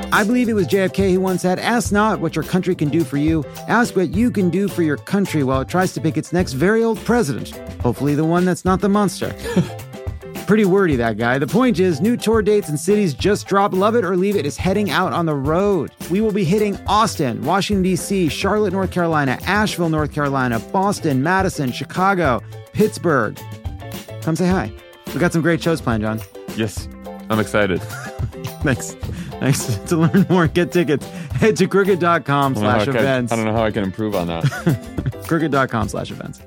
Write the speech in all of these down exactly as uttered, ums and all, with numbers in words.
I believe it was J F K who once said, "Ask not what your country can do for you. Ask what you can do for your country while it tries to pick its next very old president. Hopefully the one that's not the monster." Pretty wordy, that guy. The point is, new tour dates and cities just dropped. Love It or Leave It is heading out on the road. We will be hitting Austin, Washington, D C, Charlotte, North Carolina, Asheville, North Carolina, Boston, Madison, Chicago, Pittsburgh. Come say hi. We got some great shows planned, John. Yes, I'm excited. Thanks. Thanks. To learn more, get tickets. Head to crooked.com slash events. I don't know how I can improve on that. crooked.com slash events.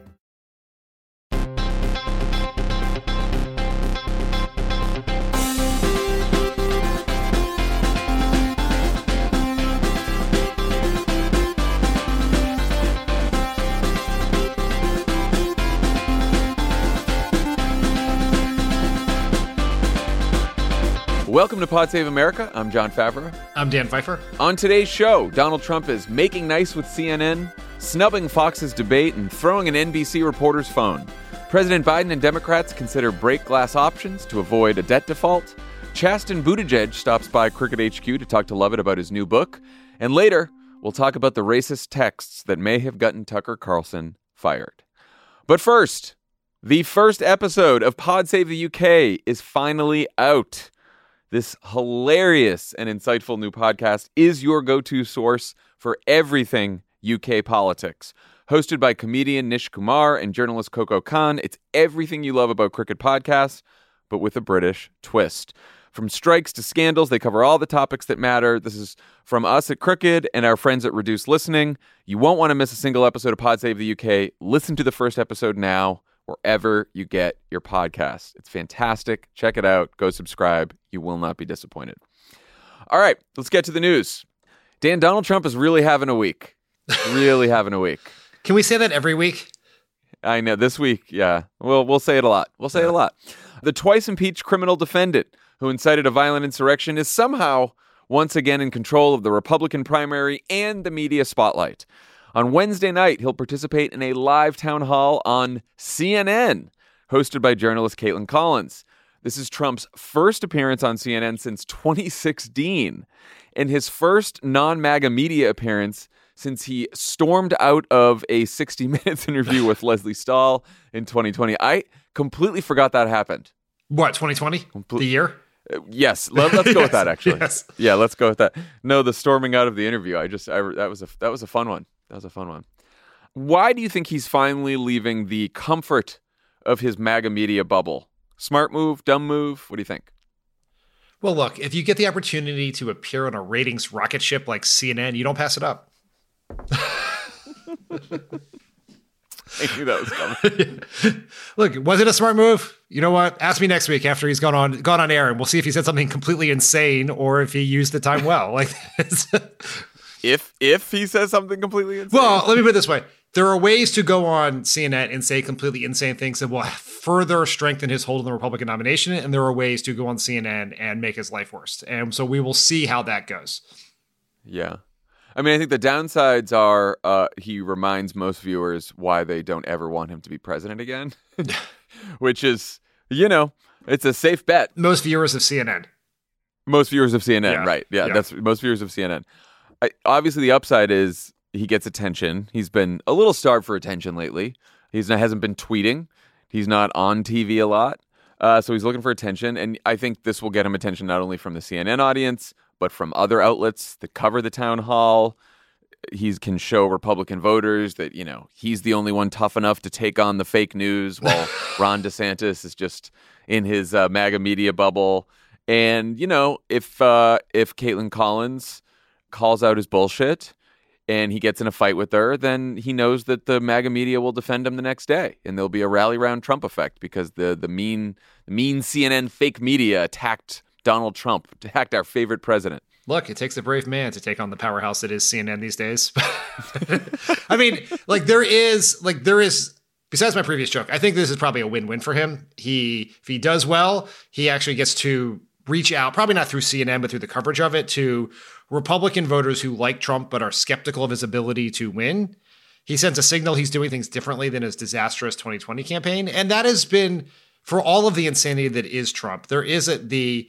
Welcome to Pod Save America. I'm John Favreau. I'm Dan Pfeiffer. On today's show, Donald Trump is making nice with C N N, snubbing Fox's debate, and throwing an N B C reporter's phone. President Biden and Democrats consider break glass options to avoid a debt default. Chasten Buttigieg stops by Crooked H Q to talk to Lovett about his new book. And later, we'll talk about the racist texts that may have gotten Tucker Carlson fired. But first, the first episode of Pod Save the U K is finally out. This hilarious and insightful new podcast is your go-to source for everything U K politics. Hosted by comedian Nish Kumar and journalist Coco Khan, it's everything you love about Crooked podcasts, but with a British twist. From strikes to scandals, they cover all the topics that matter. This is from us at Crooked and our friends at Reduced Listening. You won't want to miss a single episode of Pod Save the U K. Listen to the first episode now, wherever you get your podcasts. It's fantastic. Check it out. Go subscribe. You will not be disappointed. All right, let's get to the news. Dan, Donald Trump is really having a week. Really having a week. Can we say that every week? I know. This week, yeah. We'll, we'll say it a lot. We'll say it a lot. The twice impeached criminal defendant who incited a violent insurrection is somehow once again in control of the Republican primary and the media spotlight. On Wednesday night, he'll participate in a live town hall on C N N, hosted by journalist Caitlin Collins. This is Trump's first appearance on C N N since twenty sixteen, and his first non-MAGA media appearance since he stormed out of a sixty minutes interview with Leslie Stahl in twenty twenty. I completely forgot that happened. What, twenty twenty? Comple- the year? Uh, yes, Let, let's go yes, with that, actually. Yes. Yeah, let's go with that. No, the storming out of the interview. I just, I, that was a, that was a fun one. That was a fun one. Why do you think he's finally leaving the comfort of his MAGA media bubble? Smart move, dumb move? What do you think? Well, look, if you get the opportunity to appear on a ratings rocket ship like C N N, you don't pass it up. I knew that was coming. Look, was it a smart move? You know what? Ask me next week after he's gone on gone on air, and we'll see if he said something completely insane or if he used the time well. Like this. If if he says something completely insane. Well, let me put it this way. There are ways to go on C N N and say completely insane things that will further strengthen his hold on the Republican nomination, and there are ways to go on C N N and make his life worse. And so we will see how that goes. Yeah. I mean, I think the downsides are uh, he reminds most viewers why they don't ever want him to be president again, which is, you know, it's a safe bet. Most viewers of C N N. Most viewers of C N N, yeah. right. Yeah, yeah, that's most viewers of C N N. I, obviously, the upside is he gets attention. He's been a little starved for attention lately. He's not, hasn't been tweeting. He's not on T V a lot. Uh, so he's looking for attention. And I think this will get him attention not only from the C N N audience, but from other outlets that cover the town hall. He can show Republican voters that, you know, he's the only one tough enough to take on the fake news while Ron DeSantis is just in his uh, MAGA media bubble. And, you know, if uh, if Caitlin Collins calls out his bullshit and he gets in a fight with her, then he knows that the MAGA media will defend him the next day. And there'll be a rally round Trump effect because the the mean the mean C N N fake media attacked Donald Trump, attacked our favorite president. Look, it takes a brave man to take on the powerhouse that is C N N these days. I mean, like there is, like there is, besides my previous joke, I think this is probably a win-win for him. He, if he does well, he actually gets to reach out, probably not through C N N, but through the coverage of it, to Republican voters who like Trump but are skeptical of his ability to win. He sends a signal he's doing things differently than his disastrous twenty twenty campaign. And that has been, for all of the insanity that is Trump, there is a, the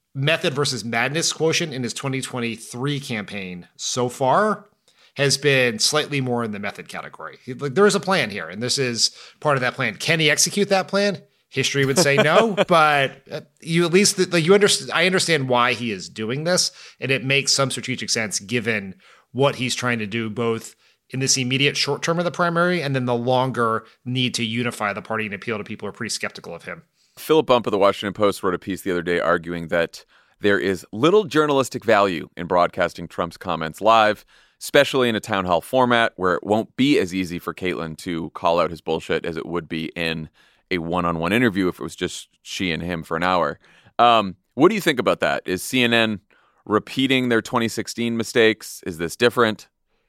method versus madness quotient in his twenty twenty-three campaign so far has been slightly more in the method category. He, like, there is a plan here, and this is part of that plan. Can he execute that plan? History would say no, but you at least like you understand. I understand why he is doing this, and it makes some strategic sense given what he's trying to do, both in this immediate short term of the primary, and then the longer need to unify the party and appeal to people who are pretty skeptical of him. Philip Bump of the Washington Post wrote a piece the other day arguing that there is little journalistic value in broadcasting Trump's comments live, especially in a town hall format where it won't be as easy for Caitlyn to call out his bullshit as it would be in a one-on-one interview if it was just she and him for an hour. Um, what do you think about that? Is C N N repeating their twenty sixteen mistakes? Is this different?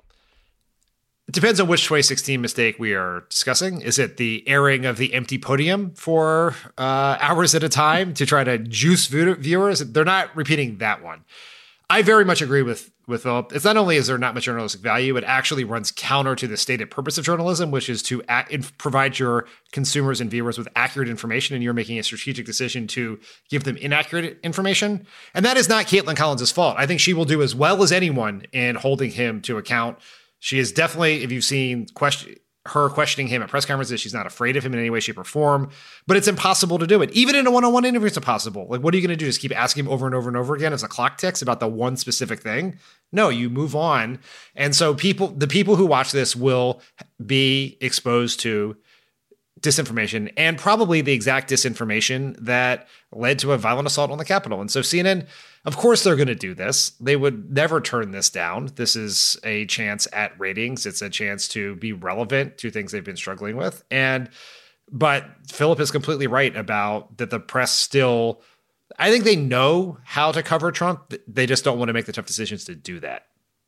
It depends on which twenty sixteen mistake we are discussing. Is it the airing of the empty podium for uh, hours at a time to try to juice viewers? They're not repeating that one. I very much agree with with Philip. It's not only is there not much journalistic value, it actually runs counter to the stated purpose of journalism, which is to act, provide your consumers and viewers with accurate information, and you're making a strategic decision to give them inaccurate information. And that is not Caitlyn Collins' fault. I think she will do as well as anyone in holding him to account. She is definitely, if you've seen question, her questioning him at press conferences, she's not afraid of him in any way, shape, or form. But it's impossible to do it. Even in a one-on-one interview, it's impossible. Like, what are you going to do? Just keep asking him over and over and over again as the clock ticks about the one specific thing? No, you move on. And so people, the people who watch this will be exposed to disinformation, and probably the exact disinformation that led to a violent assault on the Capitol. And so C N N, of course, they're going to do this. They would never turn this down. This is a chance at ratings. It's a chance to be relevant to things they've been struggling with. And, but Philip is completely right about that the press still, I think they know how to cover Trump. They just don't want to make the tough decisions to do that.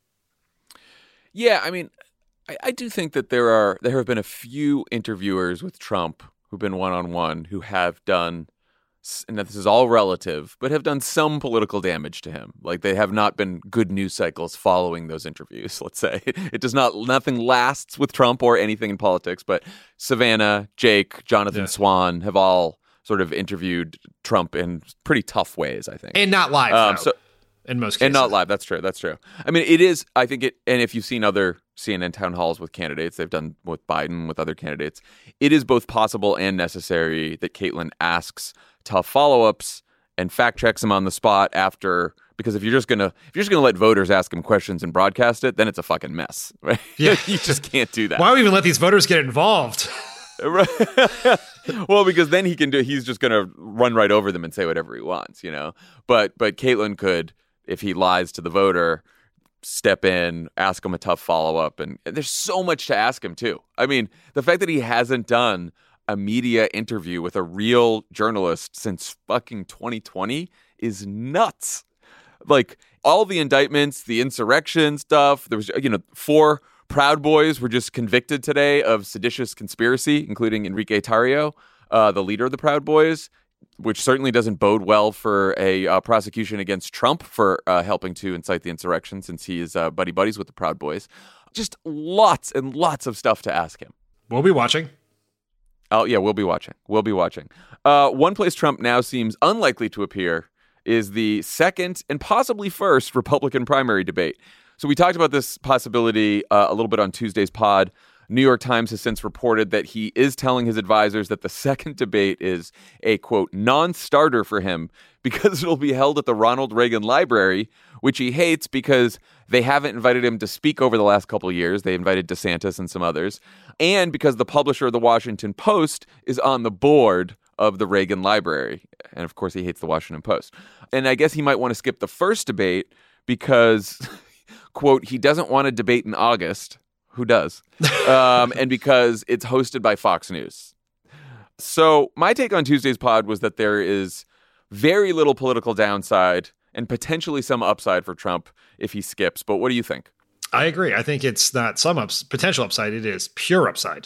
Yeah, I mean, I, I do think that there are, there have been a few interviewers with Trump who've been one-on-one who have done, and this is all relative, but have done some political damage to him. Like, they have not been good news cycles following those interviews, let's say. It does not, nothing lasts with Trump or anything in politics, but Savannah, Jake, Jonathan yeah. Swan have all sort of interviewed Trump in pretty tough ways, I think. And not live, um, though, so, in most cases. And not live, that's true, that's true. I mean, it is, I think it, and if you've seen other C N N town halls with candidates, they've done with Biden, with other candidates, it is both possible and necessary that Caitlyn asks tough follow-ups and fact checks him on the spot after, because if you're just gonna if you're just gonna let voters ask him questions and broadcast it, then it's a fucking mess, right? Yeah. You just can't do that. Why would we even let these voters get involved? Well, because then he can do he's just gonna run right over them and say whatever he wants, you know. But but Caitlyn could, if he lies to the voter, step in, ask him a tough follow-up, and there's so much to ask him too. I mean, the fact that he hasn't done a media interview with a real journalist since fucking twenty twenty is nuts. Like, all the indictments, the insurrection stuff, there was, you know, four Proud Boys were just convicted today of seditious conspiracy, including Enrique Tarrio, uh, the leader of the Proud Boys, which certainly doesn't bode well for a uh, prosecution against Trump for uh, helping to incite the insurrection, since he is uh, buddy-buddies with the Proud Boys. Just lots and lots of stuff to ask him. We'll be watching. Oh, yeah, we'll be watching. We'll be watching. Uh, one place Trump now seems unlikely to appear is the second and possibly first Republican primary debate. So we talked about this possibility uh, a little bit on Tuesday's pod. New York Times has since reported that he is telling his advisors that the second debate is a, quote, non-starter for him because it'll be held at the Ronald Reagan Library, which he hates because they haven't invited him to speak over the last couple of years. They invited DeSantis and some others. And because the publisher of the Washington Post is on the board of the Reagan Library. And of course, he hates the Washington Post. And I guess he might want to skip the first debate because, quote, he doesn't want to debate in August. Who does? um, and because it's hosted by Fox News. So my take on Tuesday's pod was that there is very little political downside and potentially some upside for Trump if he skips. But what do you think? I agree. I think it's not some ups- potential upside. It is pure upside.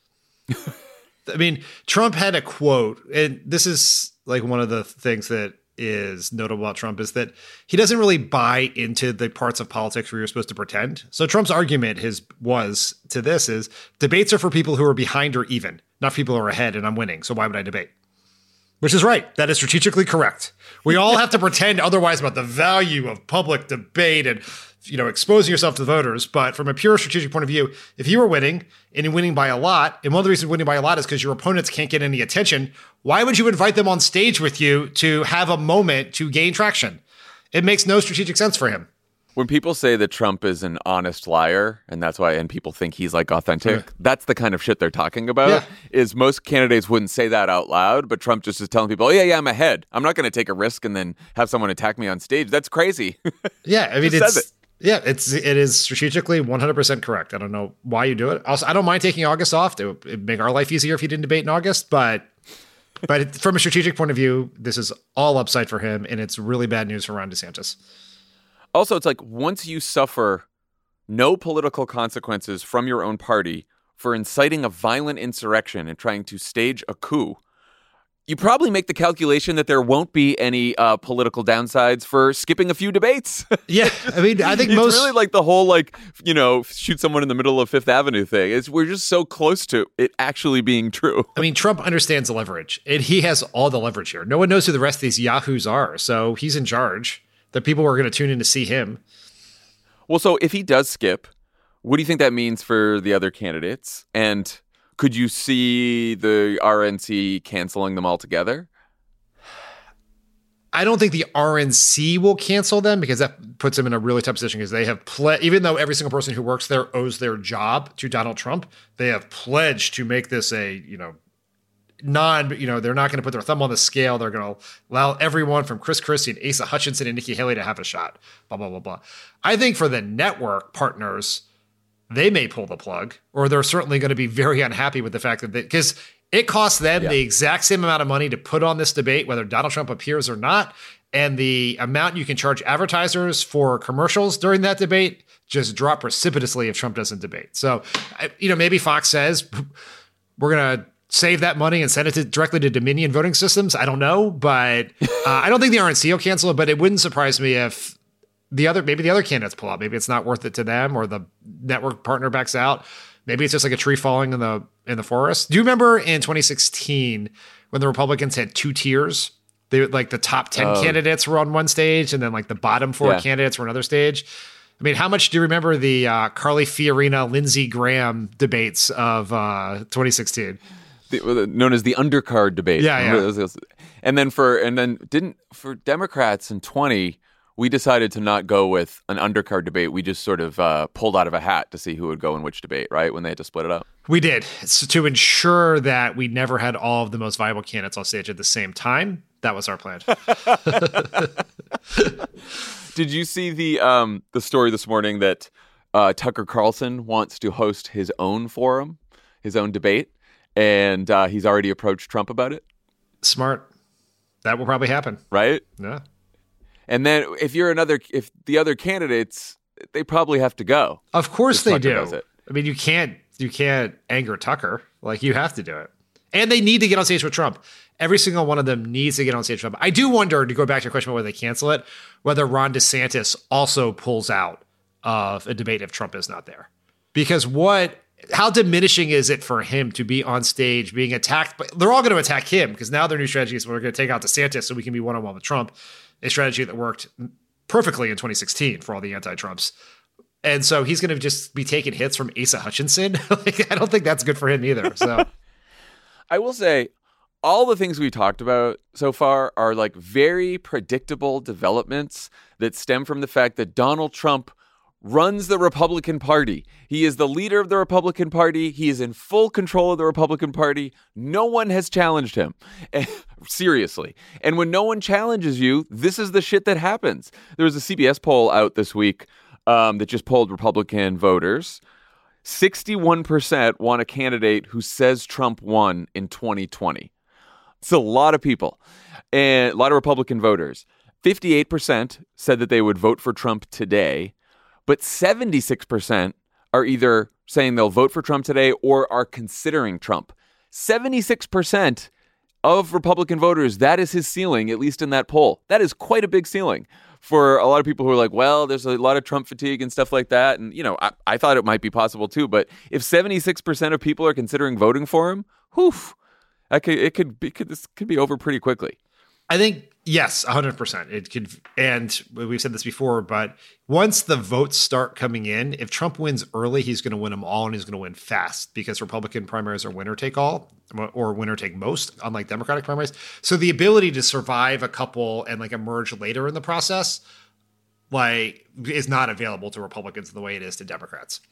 I mean, Trump had a quote, and this is like one of the things that is notable about Trump is that he doesn't really buy into the parts of politics where you're supposed to pretend. So Trump's argument his was to this is debates are for people who are behind or even, not people who are ahead and I'm winning. So why would I debate? Which is right. That is strategically correct. We all have to pretend otherwise about the value of public debate and, you know, exposing yourself to the voters. But from a pure strategic point of view, if you were winning and you're winning by a lot, and one of the reasons winning by a lot is because your opponents can't get any attention, why would you invite them on stage with you to have a moment to gain traction? It makes no strategic sense for him. When people say that Trump is an honest liar, and that's why, and people think he's like authentic, yeah. that's the kind of shit they're talking about, yeah. is most candidates wouldn't say that out loud, but Trump just is telling people, oh, yeah, yeah, I'm ahead. I'm not going to take a risk and then have someone attack me on stage. That's crazy. Yeah, I mean, it's, it. yeah, it's, it is strategically one hundred percent correct. I don't know why you do it. Also, I don't mind taking August off. It would it'd make our life easier if you didn't debate in August, but but it, from a strategic point of view, this is all upside for him, and it's really bad news for Ron DeSantis. Also, it's like once you suffer no political consequences from your own party for inciting a violent insurrection and trying to stage a coup, you probably make the calculation that there won't be any uh, political downsides for skipping a few debates. Yeah, I mean, I think it's most... It's really like the whole, like, you know, shoot someone in the middle of Fifth Avenue thing. It's, we're just so close to it actually being true. I mean, Trump understands the leverage, and he has all the leverage here. No one knows who the rest of these yahoos are, so he's in charge. The people are going to tune in to see him. Well, so if he does skip, what do you think that means for the other candidates? And could you see the R N C canceling them altogether? I don't think the R N C will cancel them because that puts them in a really tough position because they have ple- even though every single person who works there owes their job to Donald Trump, they have pledged to make this a, you know, non, you know, they're not going to put their thumb on the scale. They're going to allow everyone from Chris Christie and Asa Hutchinson and Nikki Haley to have a shot, blah, blah, blah, blah. I think for the network partners, they may pull the plug, or they're certainly going to be very unhappy with the fact that they, because it costs them yeah. the exact same amount of money to put on this debate, whether Donald Trump appears or not. And the amount you can charge advertisers for commercials during that debate just drop precipitously if Trump doesn't debate. So, you know, maybe Fox says, we're going to save that money and send it to, directly to Dominion voting systems. I don't know, but uh, I don't think the R N C will cancel it, but it wouldn't surprise me if the other, maybe the other candidates pull out. Maybe it's not worth it to them, or the network partner backs out. Maybe it's just like a tree falling in the, in the forest. Do you remember in twenty sixteen when the Republicans had two tiers? They like the top ten oh. candidates were on one stage, and then like the bottom four yeah. candidates were another stage. I mean, how much do you remember the uh, Carly Fiorina, Lindsey Graham debates of uh, twenty sixteen? The, known as the undercard debate. Yeah, yeah. And then for and then didn't for Democrats in twenty, we decided to not go with an undercard debate. We just sort of uh, pulled out of a hat to see who would go in which debate, right? When they had to split it up. We did. So to ensure that we never had all of the most viable candidates on stage at the same time. That was our plan. Did you see the um, the story this morning that uh, Tucker Carlson wants to host his own forum, his own debate? And uh, he's already approached Trump about it. Smart. That will probably happen. Right? Yeah. And then if you're another, if the other candidates, they probably have to go. Of course they do. I mean, you can't, you can't anger Tucker. Like, you have to do it. And they need to get on stage with Trump. Every single one of them needs to get on stage with Trump. I do wonder, to go back to your question about whether they cancel it, whether Ron DeSantis also pulls out of a debate if Trump is not there. Because what... how diminishing is it for him to be on stage being attacked? But they're all going to attack him because now their new strategy is we're going to take out DeSantis so we can be one-on-one with Trump, a strategy that worked perfectly in twenty sixteen for all the anti-Trumps. And so he's going to just be taking hits from Asa Hutchinson. Like, I don't think that's good for him either. So I will say all the things we talked about so far are like very predictable developments that stem from the fact that Donald Trump runs the Republican Party. He is the leader of the Republican Party. He is in full control of the Republican Party. No one has challenged him. Seriously. And when no one challenges you, this is the shit that happens. There was a C B S poll out this week um, that just polled Republican voters. sixty-one percent want a candidate who says Trump won in twenty twenty. It's a lot of people. And a lot of Republican voters. fifty-eight percent said that they would vote for Trump today. But seventy-six percent are either saying they'll vote for Trump today or are considering Trump. seventy-six percent of Republican voters, that is his ceiling, at least in that poll. That is quite a big ceiling for a lot of people who are like, well, there's a lot of Trump fatigue and stuff like that. And, you know, I, I thought it might be possible too. But if seventy-six percent of people are considering voting for him, whew, I could, it could be, could, this could be over pretty quickly. I think, yes, one hundred percent. It could, and we've said this before, but once the votes start coming in, if Trump wins early, he's going to win them all, and he's going to win fast because Republican primaries are winner take all or winner take most, unlike Democratic primaries. So the ability to survive a couple and like emerge later in the process, like, is not available to Republicans the way it is to Democrats.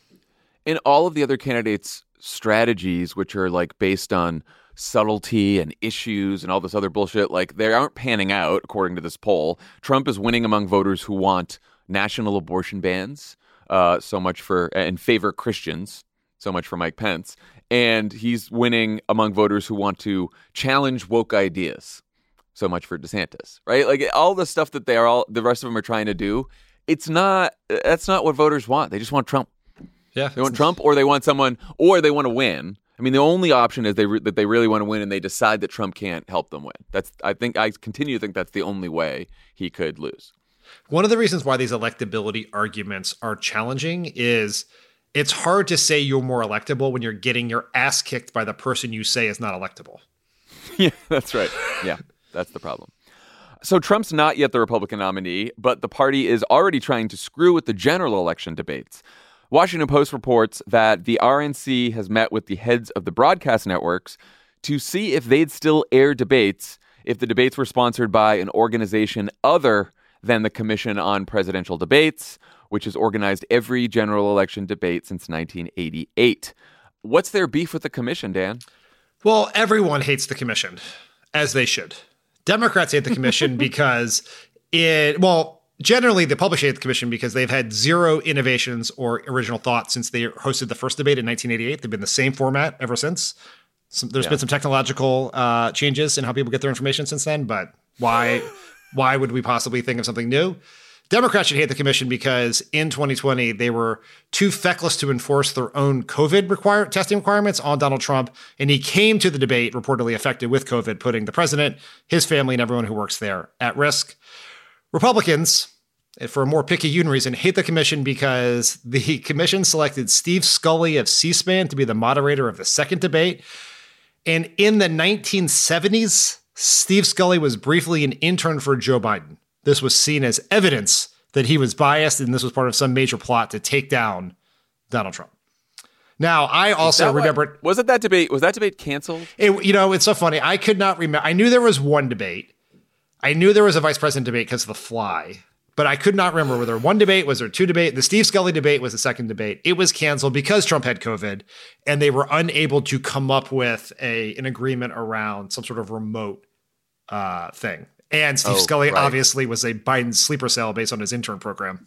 In all of the other candidates' strategies, which are like based on subtlety and issues and all this other bullshit, like they aren't panning out, according to this poll. Trump is winning among voters who want national abortion bans, uh, so much for, and favor Christians, so much for Mike Pence. And he's winning among voters who want to challenge woke ideas, so much for DeSantis, right? Like all the stuff that they are all, the rest of them are trying to do, it's not, that's not what voters want. They just want Trump. Yeah. They want Trump, or they want someone, or they want to win. I mean, the only option is they re- that they really want to win, and they decide that Trump can't help them win. That's I think I continue to think that's the only way he could lose. One of the reasons why these electability arguments are challenging is it's hard to say you're more electable when you're getting your ass kicked by the person you say is not electable. Yeah, that's right. Yeah, that's the problem. So Trump's not yet the Republican nominee, but the party is already trying to screw with the general election debates. Washington Post reports that the R N C has met with the heads of the broadcast networks to see if they'd still air debates if the debates were sponsored by an organization other than the Commission on Presidential Debates, which has organized every general election debate since nineteen eighty-eight. What's their beef with the commission, Dan? Well, everyone hates the commission, as they should. Democrats hate the commission because it, well, generally, the public hate the commission because they've had zero innovations or original thoughts since they hosted the first debate in nineteen eighty-eight. They've been the same format ever since. Some, there's yeah. been some technological uh, changes in how people get their information since then, but why why would we possibly think of something new? Democrats should hate the commission because in twenty twenty, they were too feckless to enforce their own COVID require, testing requirements on Donald Trump, and he came to the debate reportedly affected with COVID, putting the president, his family, and everyone who works there at risk. Republicans, for a more picky reason, hate the commission because the commission selected Steve Scully of C-SPAN to be the moderator of the second debate. And in the nineteen seventies, Steve Scully was briefly an intern for Joe Biden. This was seen as evidence that he was biased, and this was part of some major plot to take down Donald Trump. Now, I also remember... What, was it that debate? Was that debate canceled? It, you know, it's so funny. I could not remember. I knew there was one debate. I knew there was a vice president debate because of The Fly, but I could not remember whether one debate, was there two debate. The Steve Scully debate was the second debate. It was canceled because Trump had COVID, and they were unable to come up with a an agreement around some sort of remote uh, thing. And Steve oh, Scully right. obviously was a Biden sleeper cell based on his intern program.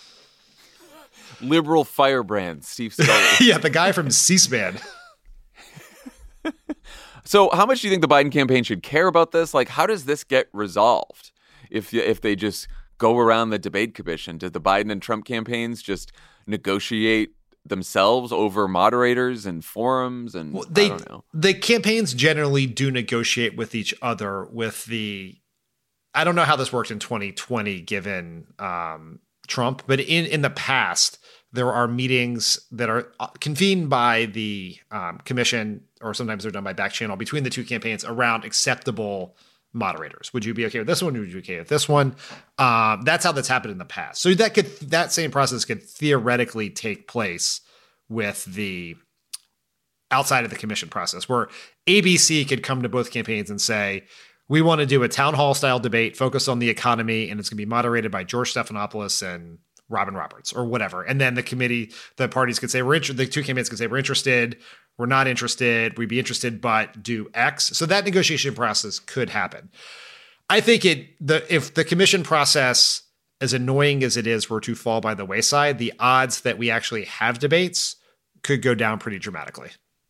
Liberal firebrand, Steve Scully. Yeah, the guy from C-SPAN. So how much do you think the Biden campaign should care about this? Like, how does this get resolved if if they just go around the debate commission? Did the Biden and Trump campaigns just negotiate themselves over moderators and forums? And well, they, I don't know. The campaigns generally do negotiate with each other with the... I don't know how this worked in twenty twenty given um, Trump, but in, in the past, there are meetings that are convened by the um, commission, or sometimes they're done by back channel between the two campaigns around acceptable moderators. Would you be okay with this one? Would you be okay with this one? Um, that's how that's happened in the past. So that could that same process could theoretically take place with the outside of the commission process, where A B C could come to both campaigns and say, we want to do a town hall style debate focused on the economy, and it's going to be moderated by George Stephanopoulos and Robin Roberts or whatever. And then the committee, the parties could say, we're interested, the two campaigns could say, we're interested, we're not interested, we'd be interested, but do X. So that negotiation process could happen. I think it, the, if the commission process, as annoying as it is, were to fall by the wayside, the odds that we actually have debates could go down pretty dramatically.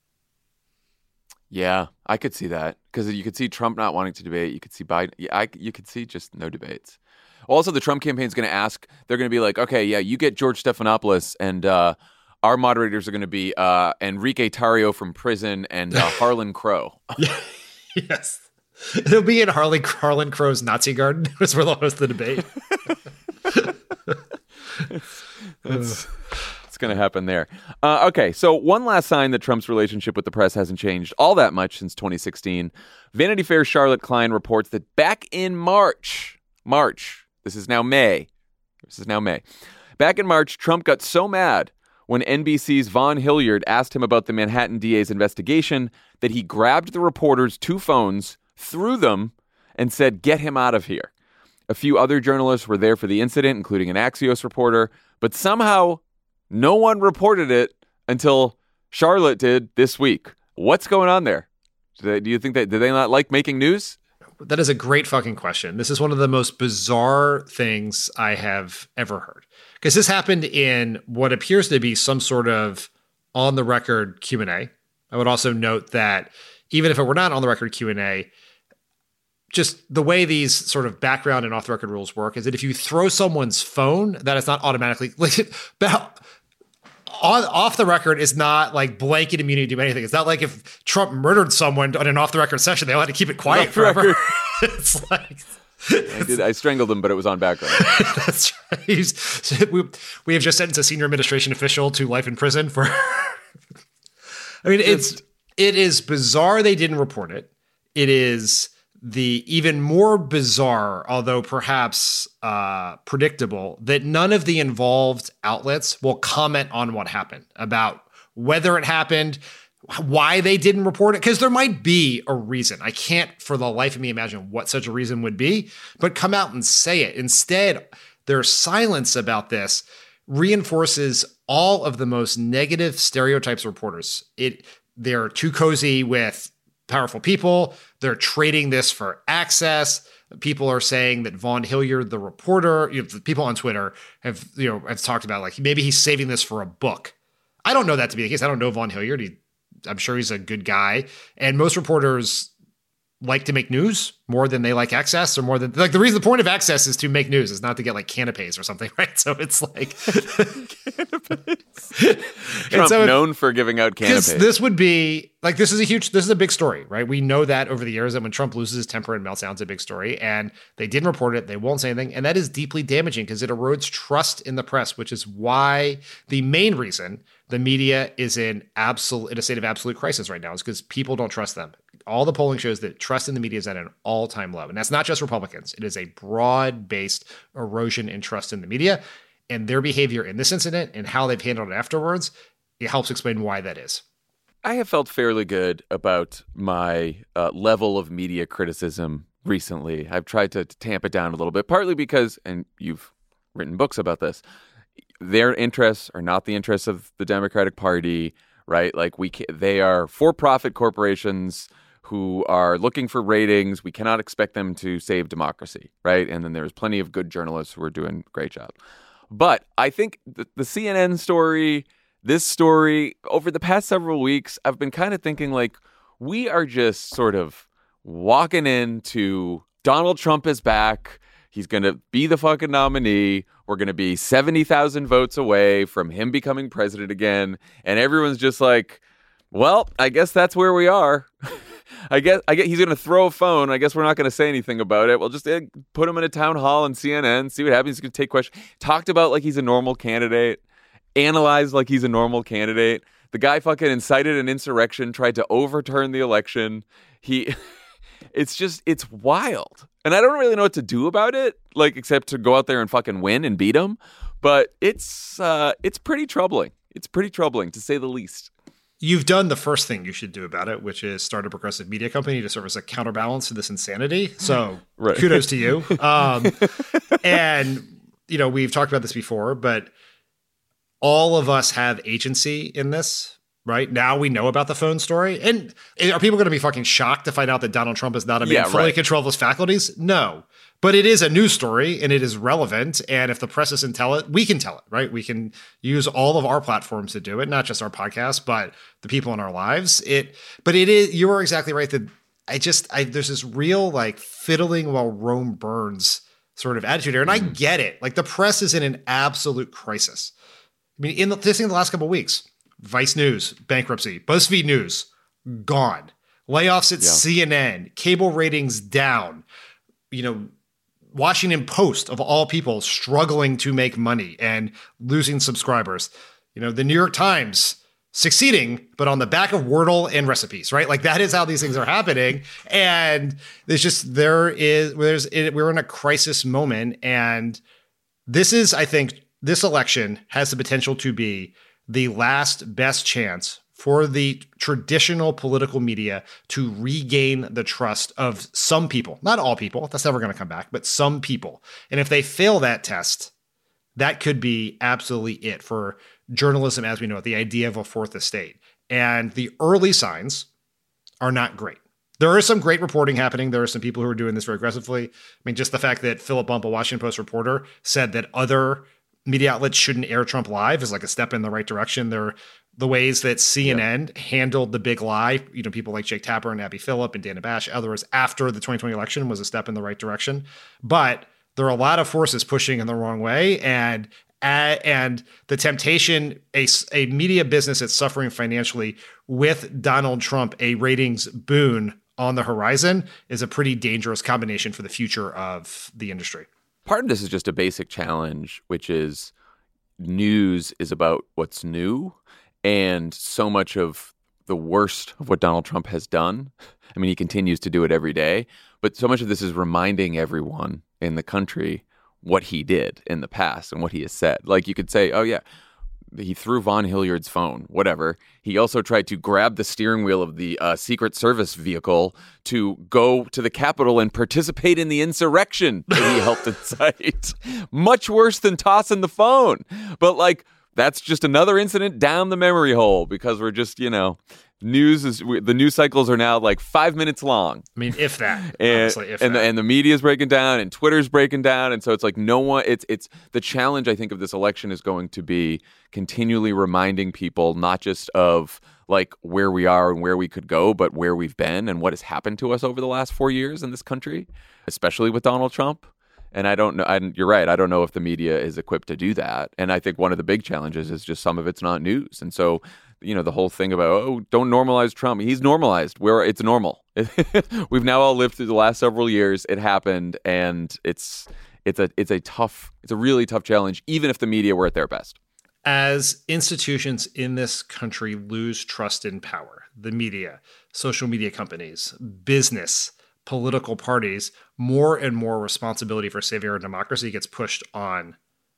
Yeah, I could see that because you could see Trump not wanting to debate. You could see Biden. Yeah, I, you could see just no debates. Also, the Trump campaign is going to ask, they're going to be like, okay, yeah, you get George Stephanopoulos, and uh, our moderators are going to be uh, Enrique Tarrio from prison and uh, Harlan Crow. Yes. It'll be in Harley, Harlan Crow's Nazi garden. That's where they'll host the debate. it's, it's, it's going to happen there. Uh, okay, so one last sign that Trump's relationship with the press hasn't changed all that much since twenty sixteen. Vanity Fair's Charlotte Klein reports that back in March, March, this is now May, this is now May, back in March, Trump got so mad when N B C's Vaughn Hilliard asked him about the Manhattan D A's investigation that he grabbed the reporter's two phones, threw them, and said, "Get him out of here." A few other journalists were there for the incident, including an Axios reporter, but somehow no one reported it until Charlotte did this week. What's going on there? Do you think that, do they not like making news? That is a great fucking question. This is one of the most bizarre things I have ever heard. Because this happened in what appears to be some sort of on-the-record Q and A. I would also note that even if it were not on-the-record Q and A, just the way these sort of background and off-the-record rules work is that if you throw someone's phone, that is not automatically like, on, off the record is not like blanket immunity to do anything. It's not like if Trump murdered someone on an off-the-record session, they all had to keep it quiet forever. It's like I did. I strangled him, but it was on background. That's right. He's, we, we have just sentenced a senior administration official to life in prison for. I mean, it's it is bizarre they didn't report it. It is the even more bizarre, although perhaps uh, predictable, that none of the involved outlets will comment on what happened, about whether it happened, why they didn't report it, because there might be a reason. I can't for the life of me imagine what such a reason would be, but come out and say it. Instead, their silence about this reinforces all of the most negative stereotypes of reporters. It they're too cozy with powerful people. They're trading this for access. People are saying that Vaughn Hilliard, the reporter, you know, the people on Twitter have, you know, have talked about like maybe he's saving this for a book. I don't know that to be the case. I don't know Vaughn Hilliard. He, I'm sure he's a good guy. And most reporters like to make news more than they like access, or more than like the reason the point of access is to make news, is not to get like canapes or something, right? So it's like Trump so known if, for giving out canapes. This would be like, this is a huge, this is a big story, right? We know that over the years that when Trump loses his temper and melts down, it's a big story, and they didn't report it. They won't say anything. And that is deeply damaging because it erodes trust in the press, which is why the main reason the media is in absolute, in a state of absolute crisis right now is because people don't trust them. All the polling shows that trust in the media is at an all-time low. And that's not just Republicans. It is a broad-based erosion in trust in the media. And their behavior in this incident and how they've handled it afterwards, it helps explain why that is. I have felt fairly good about my uh, level of media criticism recently. I've tried to, to tamp it down a little bit, partly because, and you've written books about this, their interests are not the interests of the Democratic Party, right? Like we, can, they are for-profit corporations who are looking for ratings. We cannot expect them to save democracy, right? And then there's plenty of good journalists who are doing a great job. But I think the, the C N N story, this story, over the past several weeks, I've been kind of thinking like we are just sort of walking into Donald Trump is back. He's going to be the fucking nominee. We're going to be seventy thousand votes away from him becoming president again. And everyone's just like, well, I guess that's where we are. I guess I guess he's going to throw a phone. I guess we're not going to say anything about it. We'll just eh, put him in a town hall on C N N, see what happens. He's going to take questions. Talked about like he's a normal candidate. Analyzed like he's a normal candidate. The guy fucking incited an insurrection, tried to overturn the election. He, it's just, it's wild. And I don't really know what to do about it, like, except to go out there and fucking win and beat him. But it's, uh, it's pretty troubling. It's pretty troubling, to say the least. You've done the first thing you should do about it, which is start a progressive media company to serve as a counterbalance to this insanity. So right. Kudos to you. Um, and, you know, we've talked about this before, but all of us have agency in this, right? Now we know about the phone story. And are people going to be fucking shocked to find out that Donald Trump is not a man yeah, fully right. control of his faculties? No. But it is a news story and it is relevant. And if the press doesn't tell it, we can tell it, right? We can use all of our platforms to do it, not just our podcast, but the people in our lives. It, but it is, you are exactly right that I just, I, there's this real like fiddling while Rome burns sort of attitude here. And I get it. Like the press is in an absolute crisis. I mean, in the, this thing in the last couple of weeks, Vice News, bankruptcy, BuzzFeed News, gone. Layoffs at yeah. C N N, cable ratings down, you know, Washington Post, of all people, struggling to make money and losing subscribers. you know, the New York Times succeeding, but on the back of Wordle and recipes, right? Like that is how these things are happening. And there's just, there is, there's, it, we're in a crisis moment. And this is, I think, this election has the potential to be the last best chance for the traditional political media to regain the trust of some people, not all people, that's never going to come back, but some people. And if they fail that test, that could be absolutely it for journalism as we know it, the idea of a fourth estate. And the early signs are not great. There is some great reporting happening. There are some people who are doing this very aggressively. I mean, just the fact that Philip Bump, a Washington Post reporter, said that other media outlets shouldn't air Trump live is like a step in the right direction. There the ways that C N N yeah. handled the big lie, you know, people like Jake Tapper and Abby Phillip and Dana Bash, others after the twenty twenty election was a step in the right direction. But there are a lot of forces pushing in the wrong way. And uh, and the temptation, a, a media business that's suffering financially with Donald Trump, a ratings boon on the horizon, is a pretty dangerous combination for the future of the industry. Part of this is just a basic challenge, which is news is about what's new. And so much of the worst of what Donald Trump has done, I mean, he continues to do it every day, but so much of this is reminding everyone in the country what he did in the past and what he has said. Like you could say, oh, yeah, he threw Von Hilliard's phone, whatever. He also tried to grab the steering wheel of the uh, Secret Service vehicle to go to the Capitol and participate in the insurrection that he helped incite. Much worse than tossing the phone. But like, that's just another incident down the memory hole because we're just, you know, news is the news cycles are now like five minutes long. I mean, if that, and, honestly, if and that. The, and the media is breaking down and Twitter's breaking down. And so it's like no one it's it's the challenge, I think, of this election is going to be continually reminding people not just of like where we are and where we could go, but where we've been and what has happened to us over the last four years in this country, especially with Donald Trump. And I don't know, and you're right, I don't know if the media is equipped to do that. And I think one of the big challenges is just some of it's not news. And so, you know, the whole thing about, oh, don't normalize Trump. He's normalized. Where it's normal. We've now all lived through the last several years. It happened. And it's it's a it's a tough, it's a really tough challenge, even if the media were at their best. As institutions in this country lose trust in power, the media, social media companies, business, political parties, more and more responsibility for saving our democracy gets pushed on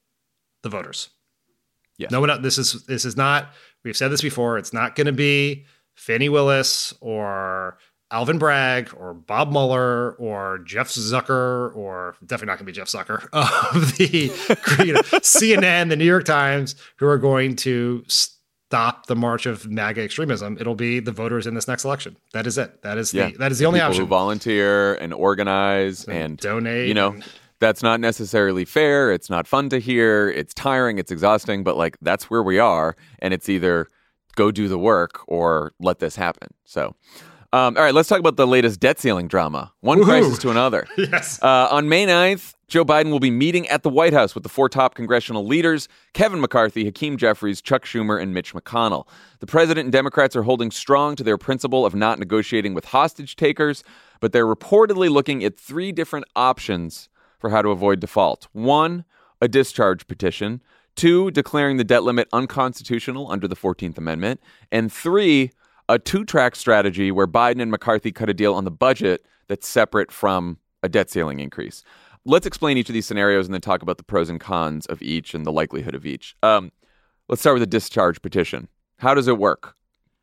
the voters. Yes. No one. This is this is not. We've said this before. It's not going to be Fani Willis or Alvin Bragg or Bob Mueller or Jeff Zucker or definitely not going to be Jeff Zucker of the you know, C N N, the New York Times, who are going to stop the march of MAGA extremism. It'll be the voters in this next election. That is it. That is the yeah. that is the only People option. Who volunteer and organize and, and donate. You know, and, that's not necessarily fair. It's not fun to hear. It's tiring. It's exhausting. But like that's where we are, and it's either go do the work or let this happen. So. Um, all right, let's talk about the latest debt ceiling drama. One Woo-hoo. crisis to another. Yes. Uh, on May ninth, Joe Biden will be meeting at the White House with the four top congressional leaders, Kevin McCarthy, Hakeem Jeffries, Chuck Schumer, and Mitch McConnell. The president and Democrats are holding strong to their principle of not negotiating with hostage takers, but they're reportedly looking at three different options for how to avoid default. One, a discharge petition. Two, declaring the debt limit unconstitutional under the fourteenth Amendment. And three, a two-track strategy where Biden and McCarthy cut a deal on the budget that's separate from a debt ceiling increase. Let's explain each of these scenarios and then talk about the pros and cons of each and the likelihood of each. Um, let's start with a discharge petition. How does it work?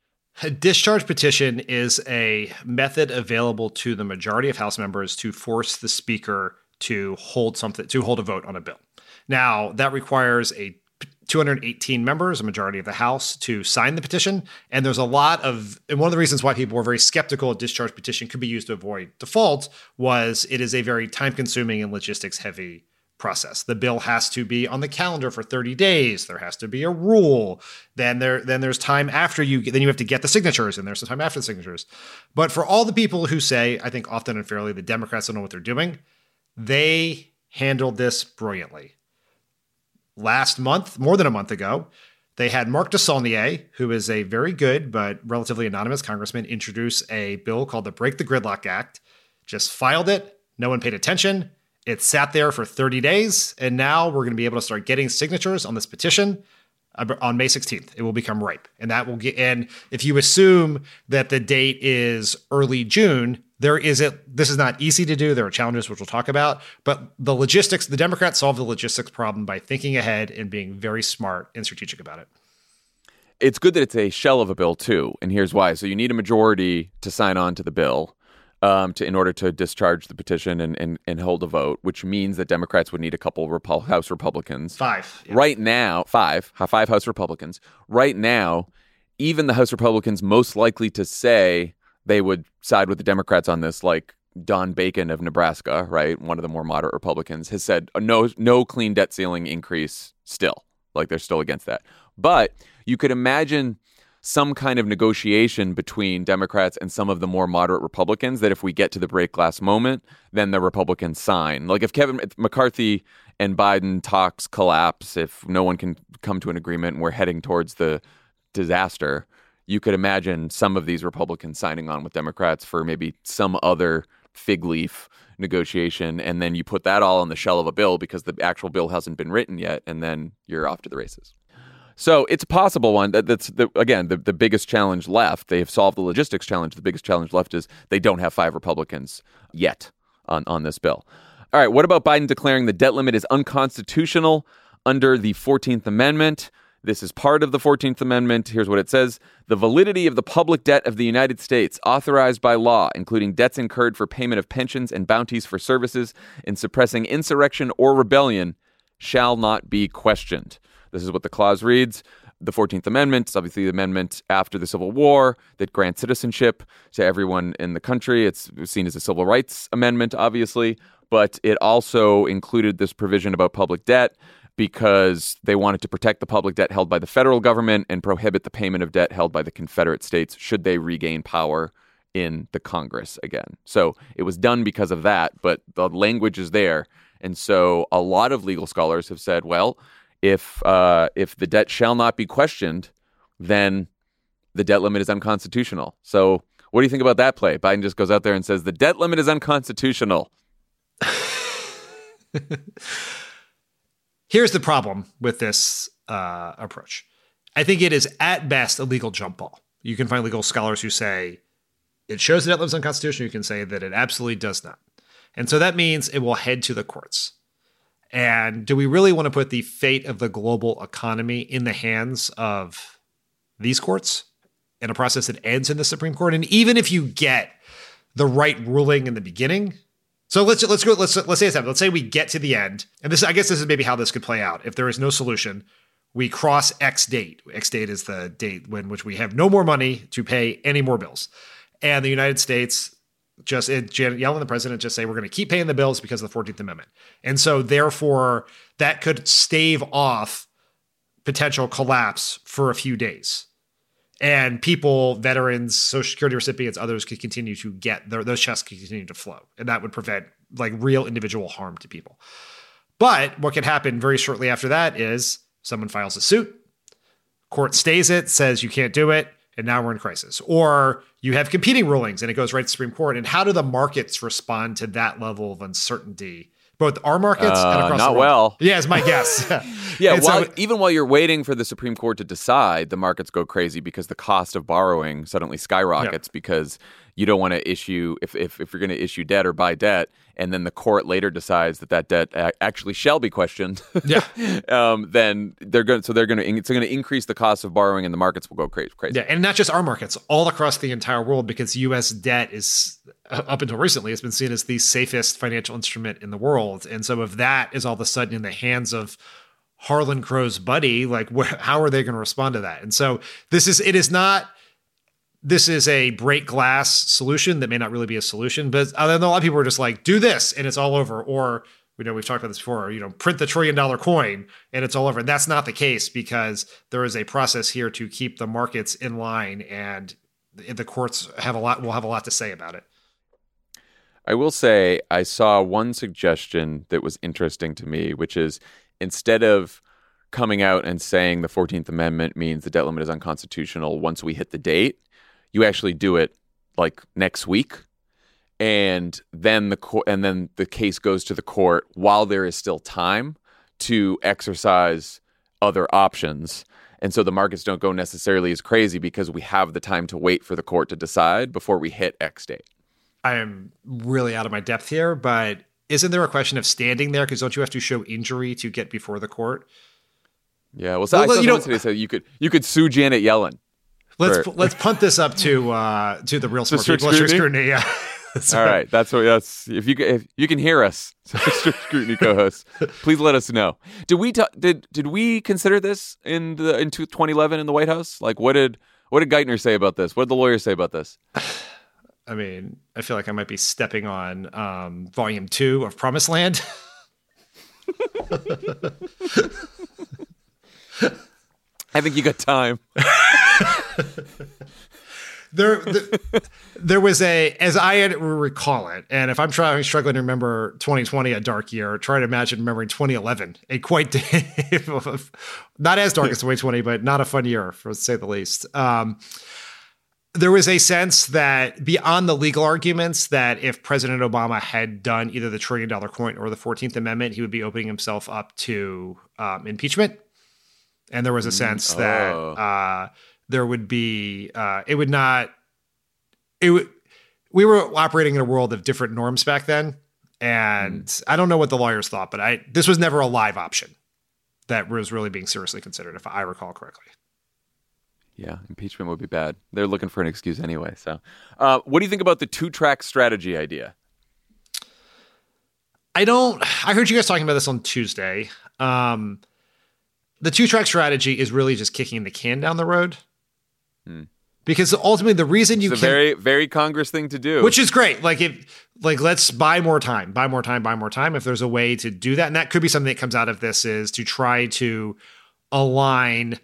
A discharge petition is a method available to the majority of House members to force the Speaker to hold something, to hold a vote on a bill. Now, that requires a two hundred eighteen members, a majority of the House, to sign the petition. And there's a lot of, and one of the reasons why people were very skeptical a discharge petition could be used to avoid default was it is a very time-consuming and logistics-heavy process. The bill has to be on the calendar for thirty days. There has to be a rule. Then there, then there's time after you, then you have to get the signatures, and there's some time after the signatures. But for all the people who say, I think often and fairly, the Democrats don't know what they're doing, they handled this brilliantly. Last month, more than a month ago, they had Mark DeSaulnier, who is a very good but relatively anonymous congressman, introduce a bill called the Break the Gridlock Act. Just filed it. No one paid attention. It sat there for thirty days. And now we're going to be able to start getting signatures on this petition. on May sixteenth. It will become ripe, and that will get. And if you assume that the date is early June, there is a. This is not easy to do. There are challenges which we'll talk about, but the logistics. The Democrats solve the logistics problem by thinking ahead and being very smart and strategic about it. It's good that it's a shell of a bill too, and here's why. So you need a majority to sign on to the bill. Um, to in order to discharge the petition and, and, and hold a vote, which means that Democrats would need a couple Repu- House Republicans. Five. Yeah. Right now, five, five House Republicans. Right now, even the House Republicans most likely to say they would side with the Democrats on this, like Don Bacon of Nebraska, right, one of the more moderate Republicans, has said no, no clean debt ceiling increase still. Like they're still against that. But you could imagine some kind of negotiation between Democrats and some of the more moderate Republicans that if we get to the break glass moment, then the Republicans sign. Like if Kevin if McCarthy and Biden talks collapse, if no one can come to an agreement and we're heading towards the disaster, you could imagine some of these Republicans signing on with Democrats for maybe some other fig leaf negotiation. And then you put that all on the shell of a bill because the actual bill hasn't been written yet. And then you're off to the races. So it's a possible one. That, that's, the, again, the, the biggest challenge left. They have solved the logistics challenge. The biggest challenge left is they don't have five Republicans yet on, on this bill. All right, what about Biden declaring the debt limit is unconstitutional under the fourteenth Amendment? This is part of the fourteenth Amendment. Here's what it says. The validity of the public debt of the United States authorized by law, including debts incurred for payment of pensions and bounties for services in suppressing insurrection or rebellion, shall not be questioned. This is what the clause reads. The fourteenth Amendment is obviously the amendment after the Civil War that grants citizenship to everyone in the country. It's seen as a civil rights amendment, obviously, but it also included this provision about public debt because they wanted to protect the public debt held by the federal government and prohibit the payment of debt held by the Confederate States should they regain power in the Congress again. So it was done because of that, but the language is there. And so a lot of legal scholars have said, well, If uh, if the debt shall not be questioned, then the debt limit is unconstitutional. So what do you think about that play? Biden just goes out there and says the debt limit is unconstitutional. Here's the problem with this uh, approach. I think it is at best a legal jump ball. You can find legal scholars who say it shows the debt limit is unconstitutional. You can say that it absolutely does not. And so that means it will head to the courts. And do we really want to put the fate of the global economy in the hands of these courts in a process that ends in the Supreme Court? And even if you get the right ruling in the beginning, so let's let's go. Let's let's say this happens. Let's say we get to the end, and this I guess this is maybe how this could play out. If there is no solution, we cross X date. X date is the date when which we have no more money to pay any more bills, and the United States. Just it, Janet Yellen, the president, just say we're going to keep paying the bills because of the fourteenth Amendment. And so therefore that could stave off potential collapse for a few days. And people, veterans, Social Security recipients, others could continue to get their, those checks could continue to flow. And that would prevent like real individual harm to people. But what could happen very shortly after that is someone files a suit, court stays it, says you can't do it. And now we're in crisis. Or you have competing rulings and it goes right to the Supreme Court. And how do the markets respond to that level of uncertainty? Both our markets uh, and across not the world. well. Yeah, is my guess. yeah, while, so, even while you're waiting for the Supreme Court to decide, the markets go crazy because the cost of borrowing suddenly skyrockets yeah. because you don't want to issue, if, if, if you're going to issue debt or buy debt, and then the court later decides that that debt actually shall be questioned, yeah. um, then they're going. So they're going to. It's going to increase the cost of borrowing, and the markets will go crazy. Crazy. Yeah, and not just our markets, all across the entire world, because U S debt is up until recently has been seen as the safest financial instrument in the world, and so if that is all of a sudden in the hands of Harlan Crow's buddy, like wh- how are they going to respond to that? And so this is. It is not. This is a break glass solution that may not really be a solution, but a lot of people are just like, do this and it's all over. Or, you know, we've talked about this before, you know, print the trillion dollar coin and it's all over. And that's not the case because there is a process here to keep the markets in line and the courts have a lot, will have a lot to say about it. I will say I saw one suggestion that was interesting to me, which is instead of coming out and saying the fourteenth Amendment means the debt limit is unconstitutional once we hit the date, you actually do it like next week, and then the co- and then the case goes to the court while there is still time to exercise other options. And so the markets don't go necessarily as crazy because we have the time to wait for the court to decide before we hit X date. I am really out of my depth here, but isn't there a question of standing there? Because don't you have to show injury to get before the court? Yeah, well, so well, I saw you know, today said you could you could sue Janet Yellen. Let's for, let's punt this up to uh, to the real smart people. Strict scrutiny, yeah. So, all right, that's what that's. If you if you can hear us, Strict Scrutiny co-hosts, please let us know. Did we ta- did did we consider this in the in twenty eleven in the White House? Like, what did what did Geithner say about this? What did the lawyers say about this? I mean, I feel like I might be stepping on um, volume two of Promised Land. I think you got time. There, the, there was a, as I recall it, and if I'm trying struggling to remember twenty twenty, a dark year, try to imagine remembering twenty eleven, a quite not as dark as twenty twenty, but not a fun year, for to say the least. Um, there was a sense that beyond the legal arguments, that if President Obama had done either the trillion dollar coin or the fourteenth Amendment, he would be opening himself up to um, impeachment. And there was a sense mm, that oh. uh, there would be, uh, it would not, it would, we were operating in a world of different norms back then. And mm. I don't know what the lawyers thought, but I, this was never a live option that was really being seriously considered, if I recall correctly. Yeah, impeachment would be bad. They're looking for an excuse anyway. So uh, what do you think about the two-track strategy idea? I don't, I heard you guys talking about this on Tuesday. Um, the two-track strategy is really just kicking the can down the road. Hmm. Because ultimately the reason you it's can... a very, very Congress thing to do. Which is great. Like, if, like, let's buy more time, buy more time, buy more time. If there's a way to do that, and that could be something that comes out of this, is to try to align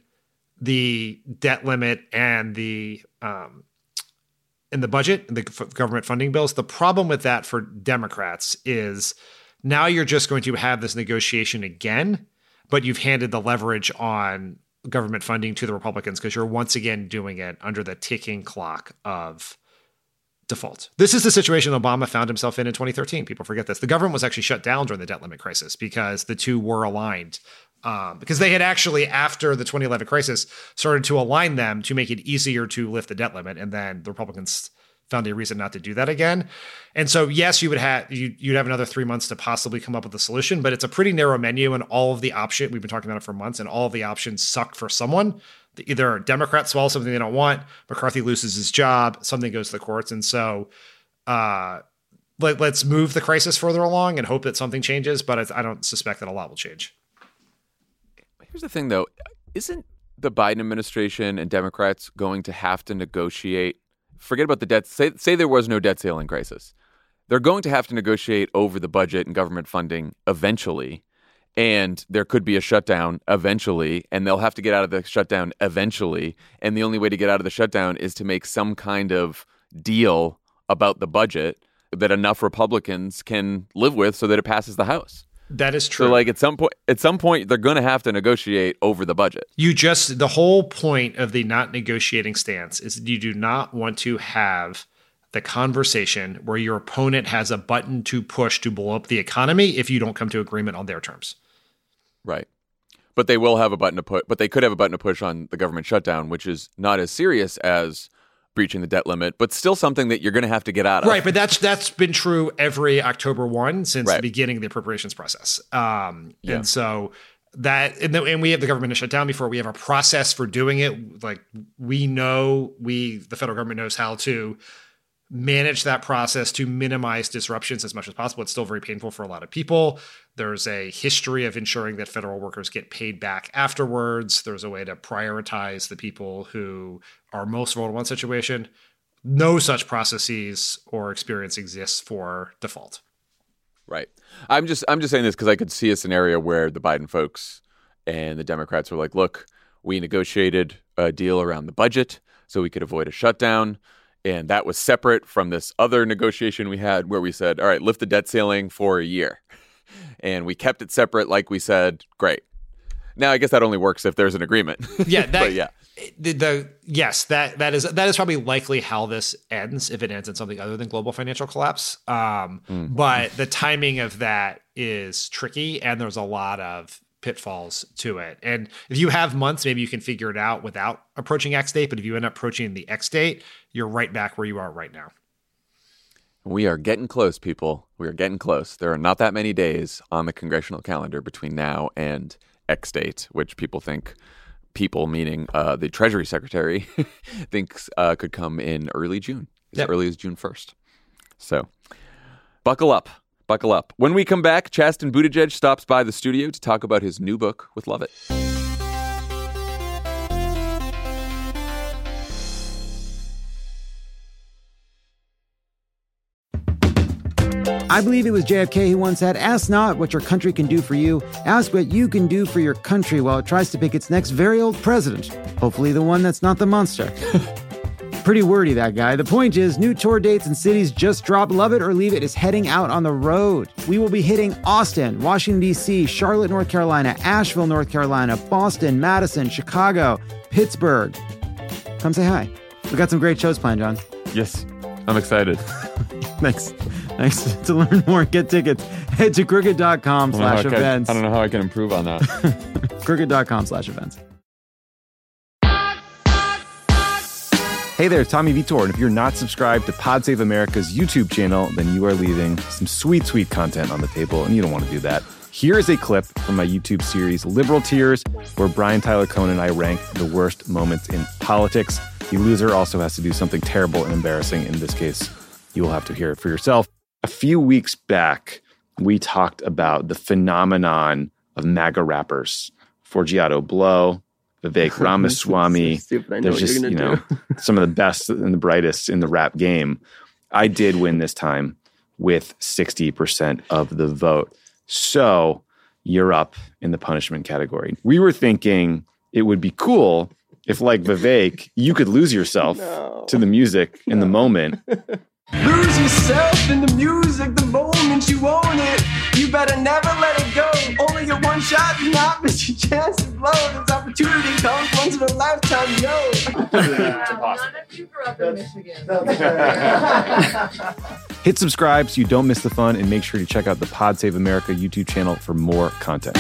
the debt limit and the um, in the budget, the f- government funding bills. The problem with that for Democrats is now you're just going to have this negotiation again, but you've handed the leverage on government funding to the Republicans because you're once again doing it under the ticking clock of default. This is the situation Obama found himself in in twenty thirteen. People forget this. The government was actually shut down during the debt limit crisis because the two were aligned. Um, because they had actually, after the twenty eleven crisis, started to align them to make it easier to lift the debt limit. And then the Republicans found a reason not to do that again. And so, yes, you would have, you, you'd have another three months to possibly come up with a solution, but it's a pretty narrow menu, and all of the options, we've been talking about it for months, and all of the options suck for someone. Either Democrats swallow something they don't want, McCarthy loses his job, something goes to the courts. And so uh, let, let's move the crisis further along and hope that something changes, but I, I don't suspect that a lot will change. Here's the thing, though. Isn't the Biden administration and Democrats going to have to negotiate? Forget about the debt. Say, say there was no debt ceiling crisis. They're going to have to negotiate over the budget and government funding eventually. And there could be a shutdown eventually. And they'll have to get out of the shutdown eventually. And the only way to get out of the shutdown is to make some kind of deal about the budget that enough Republicans can live with so that it passes the House. That is true. So, like, at some point, at some point, they're going to have to negotiate over the budget. You just, the whole point of the not negotiating stance is you do not want to have the conversation where your opponent has a button to push to blow up the economy if you don't come to agreement on their terms. Right. But they will have a button to put, but they could have a button to push on the government shutdown, which is not as serious as breaching the debt limit, but still something that you're going to have to get out of. Right, but that's that's been true every October first since right. the beginning of the appropriations process. Um, yeah. And so that, and, the, and we have the government to shut down before we have a process for doing it. Like, we know, we, the federal government knows how to manage that process to minimize disruptions as much as possible. It's still very painful for a lot of people. There's a history of ensuring that federal workers get paid back afterwards. There's a way to prioritize the people who are most vulnerable in the situation. No such processes or experience exists for default. Right. I'm just I'm just saying this because I could see a scenario where the Biden folks and the Democrats were like, look, we negotiated a deal around the budget so we could avoid a shutdown. And that was separate from this other negotiation we had where we said, all right, lift the debt ceiling for a year. And we kept it separate like we said. Great. Now, I guess that only works if there's an agreement. Yeah. That, but yeah. The, the yes, that that is that is probably likely how this ends, if it ends in something other than global financial collapse. Um, mm. But the timing of that is tricky, and there's a lot of pitfalls to it. And if you have months, maybe you can figure it out without approaching X date. But if you end up approaching the X date, you're right back where you are right now. We are getting close, people. We are getting close. There are not that many days on the congressional calendar between now and X date, which people think, people meaning uh, the Treasury Secretary, thinks uh, could come in early June, as yep. early as June first. So buckle up. Buckle up. When we come back, Chasten Buttigieg stops by the studio to talk about his new book with Lovett. I believe it was J F K who once said, "Ask not what your country can do for you. Ask what you can do for your country while it tries to pick its next very old president. Hopefully the one that's not the monster." Pretty wordy, that guy. The point is, new tour dates and cities just dropped. Love It or Leave It is heading out on the road. We will be hitting Austin, Washington, D C, Charlotte, North Carolina, Asheville, North Carolina, Boston, Madison, Chicago, Pittsburgh. Come say hi. We got some great shows planned, John. Yes, I'm excited. Thanks. Thanks. To learn more, get tickets, head to crooked.com slash events. I don't know how I can improve on that. crooked.com slash events. Hey there, Tommy Vitor, and if you're not subscribed to Pod Save America's YouTube channel, then you are leaving some sweet, sweet content on the table, and you don't want to do that. Here is a clip from my YouTube series, Liberal Tears, where Brian Tyler Cohen and I rank the worst moments in politics. The loser also has to do something terrible and embarrassing. In this case, you will have to hear it for yourself. A few weeks back, we talked about the phenomenon of MAGA rappers. Forgiato Blow, Vivek Ramaswamy. So stupid. I know There's what just, you're you gonna know, do. some of the best and the brightest in the rap game. I did win this time with sixty percent of the vote. So you're up in the punishment category. We were thinking it would be cool if, like Vivek, you could lose yourself No. to the music in the moment. Lose yourself in the music the moment you own it. You better never let it go. Only your one shot, do not miss your chance to blow. This opportunity comes once in a lifetime, yo. None of you grew up in Michigan. Hit subscribe so you don't miss the fun, and make sure to check out the Pod Save America YouTube channel for more content.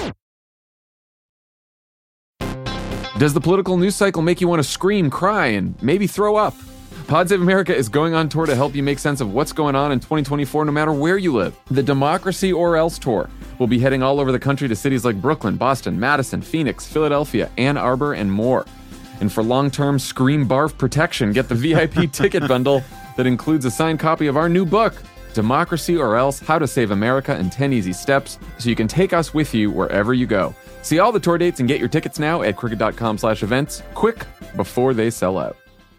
Does the political news cycle make you want to scream, cry, and maybe throw up? Pod Save America is going on tour to help you make sense of what's going on in twenty twenty-four no matter where you live. The Democracy or Else Tour will be heading all over the country to cities like Brooklyn, Boston, Madison, Phoenix, Philadelphia, Ann Arbor, and more. And for long-term scream barf protection, get the V I P ticket bundle that includes a signed copy of our new book, Democracy or Else, How to Save America in ten Easy Steps, so you can take us with you wherever you go. See all the tour dates and get your tickets now at crooked.com slash events, quick, before they sell out.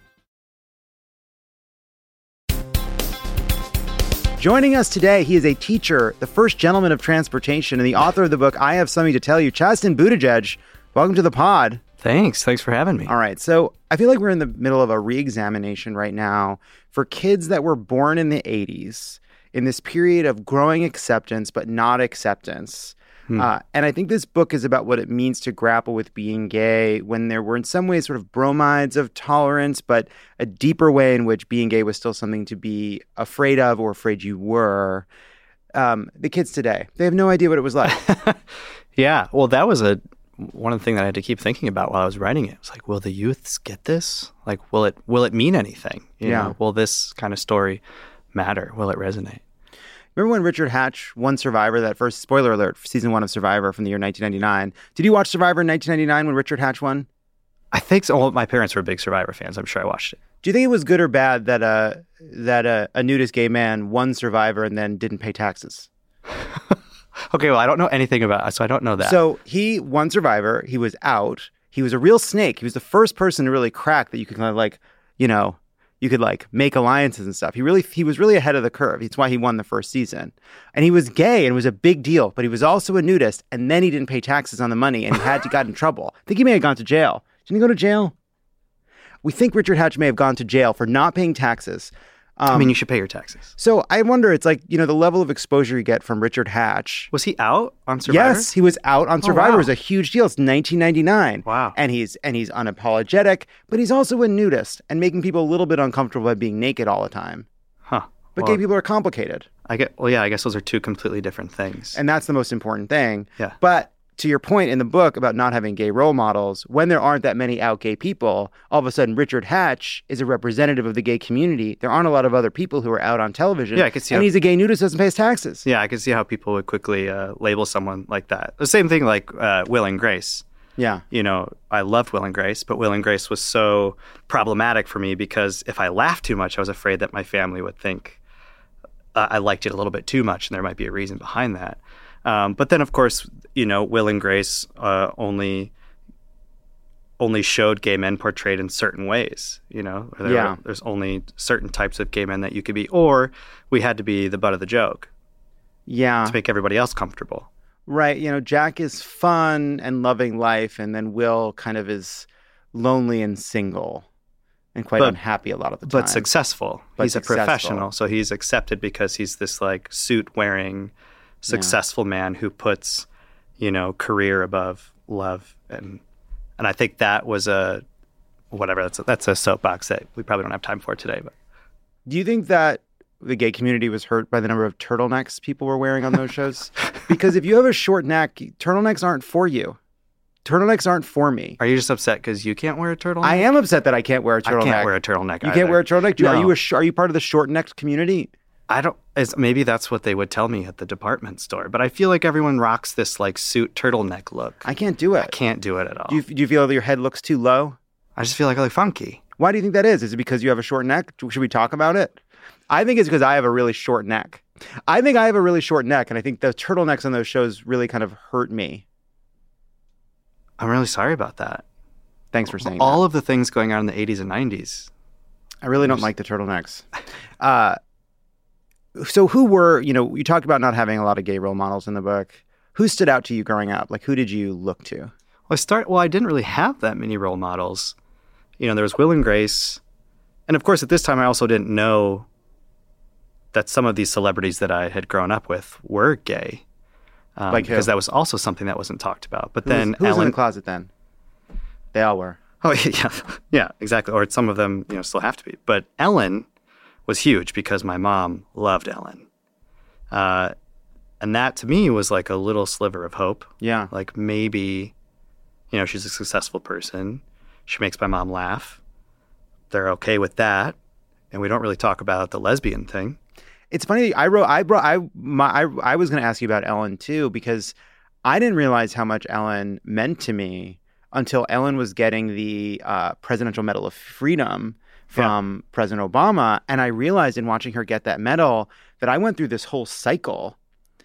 Joining us today, he is a teacher, the first gentleman of transportation, and the author of the book, I Have Something to Tell You, Chasten Buttigieg. Welcome to the pod. Thanks. Thanks for having me. All right. So I feel like we're in the middle of a re-examination right now for kids that were born in the eighties, in this period of growing acceptance, but not acceptance. Hmm. Uh, and I think this book is about what it means to grapple with being gay when there were in some ways sort of bromides of tolerance, but a deeper way in which being gay was still something to be afraid of or afraid you were. Um, the kids today, they have no idea what it was like. Yeah. Well, that was a one of the things that I had to keep thinking about while I was writing it. It was like, will the youths get this? Like, will it will it mean anything? You Yeah. know, will this kind of story matter? Will it resonate? Remember when Richard Hatch won Survivor, that first, spoiler alert, season one of Survivor from the year nineteen ninety-nine. Did you watch Survivor in nineteen ninety-nine when Richard Hatch won? I think so. Well, my parents were big Survivor fans. I'm sure I watched it. Do you think it was good or bad that uh, that uh, a nudist gay man won Survivor and then didn't pay taxes? Okay, well, I don't know anything about it, so I don't know that. So he won Survivor. He was out. He was a real snake. He was the first person to really crack that you could kind of like, you know, you could like make alliances and stuff. He really, he was really ahead of the curve. That's why he won the first season. And he was gay and it was a big deal, but he was also a nudist. And then he didn't pay taxes on the money and he had to got in trouble. I think he may have gone to jail. Didn't he go to jail? We think Richard Hatch may have gone to jail for not paying taxes. Um, I mean, you should pay your taxes. So I wonder, it's like, you know, the level of exposure you get from Richard Hatch. Was he out on Survivor? Yes, he was out on Survivor. Oh, wow. It was a huge deal. It's nineteen ninety-nine. Wow. And he's and he's unapologetic, but he's also a nudist and making people a little bit uncomfortable by being naked all the time. Huh. But Well, gay people are complicated. I get. Well, yeah, I guess those are two completely different things. And that's the most important thing. Yeah. But to your point in the book about not having gay role models, when there aren't that many out gay people, all of a sudden Richard Hatch is a representative of the gay community. There aren't a lot of other people who are out on television. Yeah, I could see and how- he's a gay nudist who doesn't pay his taxes. Yeah, I can see how people would quickly uh, label someone like that. The same thing like uh, Will and Grace. Yeah. You know, I loved Will and Grace, but Will and Grace was so problematic for me because if I laughed too much, I was afraid that my family would think uh, I liked it a little bit too much, and there might be a reason behind that. Um, but then, of course, you know, Will and Grace uh, only only showed gay men portrayed in certain ways. You know, there Yeah. were, there's only certain types of gay men that you could be, or we had to be the butt of the joke Yeah. to make everybody else comfortable. Right. You know, Jack is fun and loving life, and then Will kind of is lonely and single and quite But- unhappy a lot of the time. But successful. But he's successful. a professional, so he's accepted because he's this like suit-wearing, successful man who puts, you know, career above love, and and I think that was a whatever. That's a, that's a soapbox that we probably don't have time for today. But Do you think that the gay community was hurt by the number of turtlenecks people were wearing on those shows? Because if you have a short neck, turtlenecks aren't for you. Turtlenecks aren't for me. are you just upset because you can't wear a turtleneck? I am upset that I can't wear a I turtleneck. can't wear a turtleneck. You either. can't wear a turtleneck? Do- Are No. you a sh- are you part of the short-necked community? I don't. It's, maybe that's what they would tell me at the department store. But I feel like everyone rocks this like suit turtleneck look. I can't do it. I can't do it at all. Do you, do you feel that your head looks too low? I just feel like I look funky. Why do you think that is? Is it because you have a short neck? Should we talk about it? I think it's because I have a really short neck. I think I have a really short neck, and I think the turtlenecks on those shows really kind of hurt me. I'm really sorry about that. Thanks for saying All that. of the things going on in the eighties and nineties. I really don't like the turtlenecks. Uh, so who were, you know, you talked about not having a lot of gay role models in the book. Who stood out to you growing up? Like, who did you look to? Well, I start. Well, I didn't really have that many role models. You know, there was Will and Grace, and of course, at this time, I also didn't know that some of these celebrities that I had grown up with were gay. Um, Like who? because that was also something that wasn't talked about. But Who was, then who was Ellen, in the closet then? They all were. oh yeah, yeah, exactly. Or some of them, you know, still have to be. But Ellen was huge because my mom loved Ellen, uh, and that to me was like a little sliver of hope. Yeah. Like maybe, you know, she's a successful person. She makes my mom laugh. They're okay with that, and we don't really talk about the lesbian thing. It's funny. I wrote. I brought. I my. I, I was going to ask you about Ellen too, because I didn't realize how much Ellen meant to me until Ellen was getting the uh, Presidential Medal of Freedom from President Obama, and I realized in watching her get that medal that I went through this whole cycle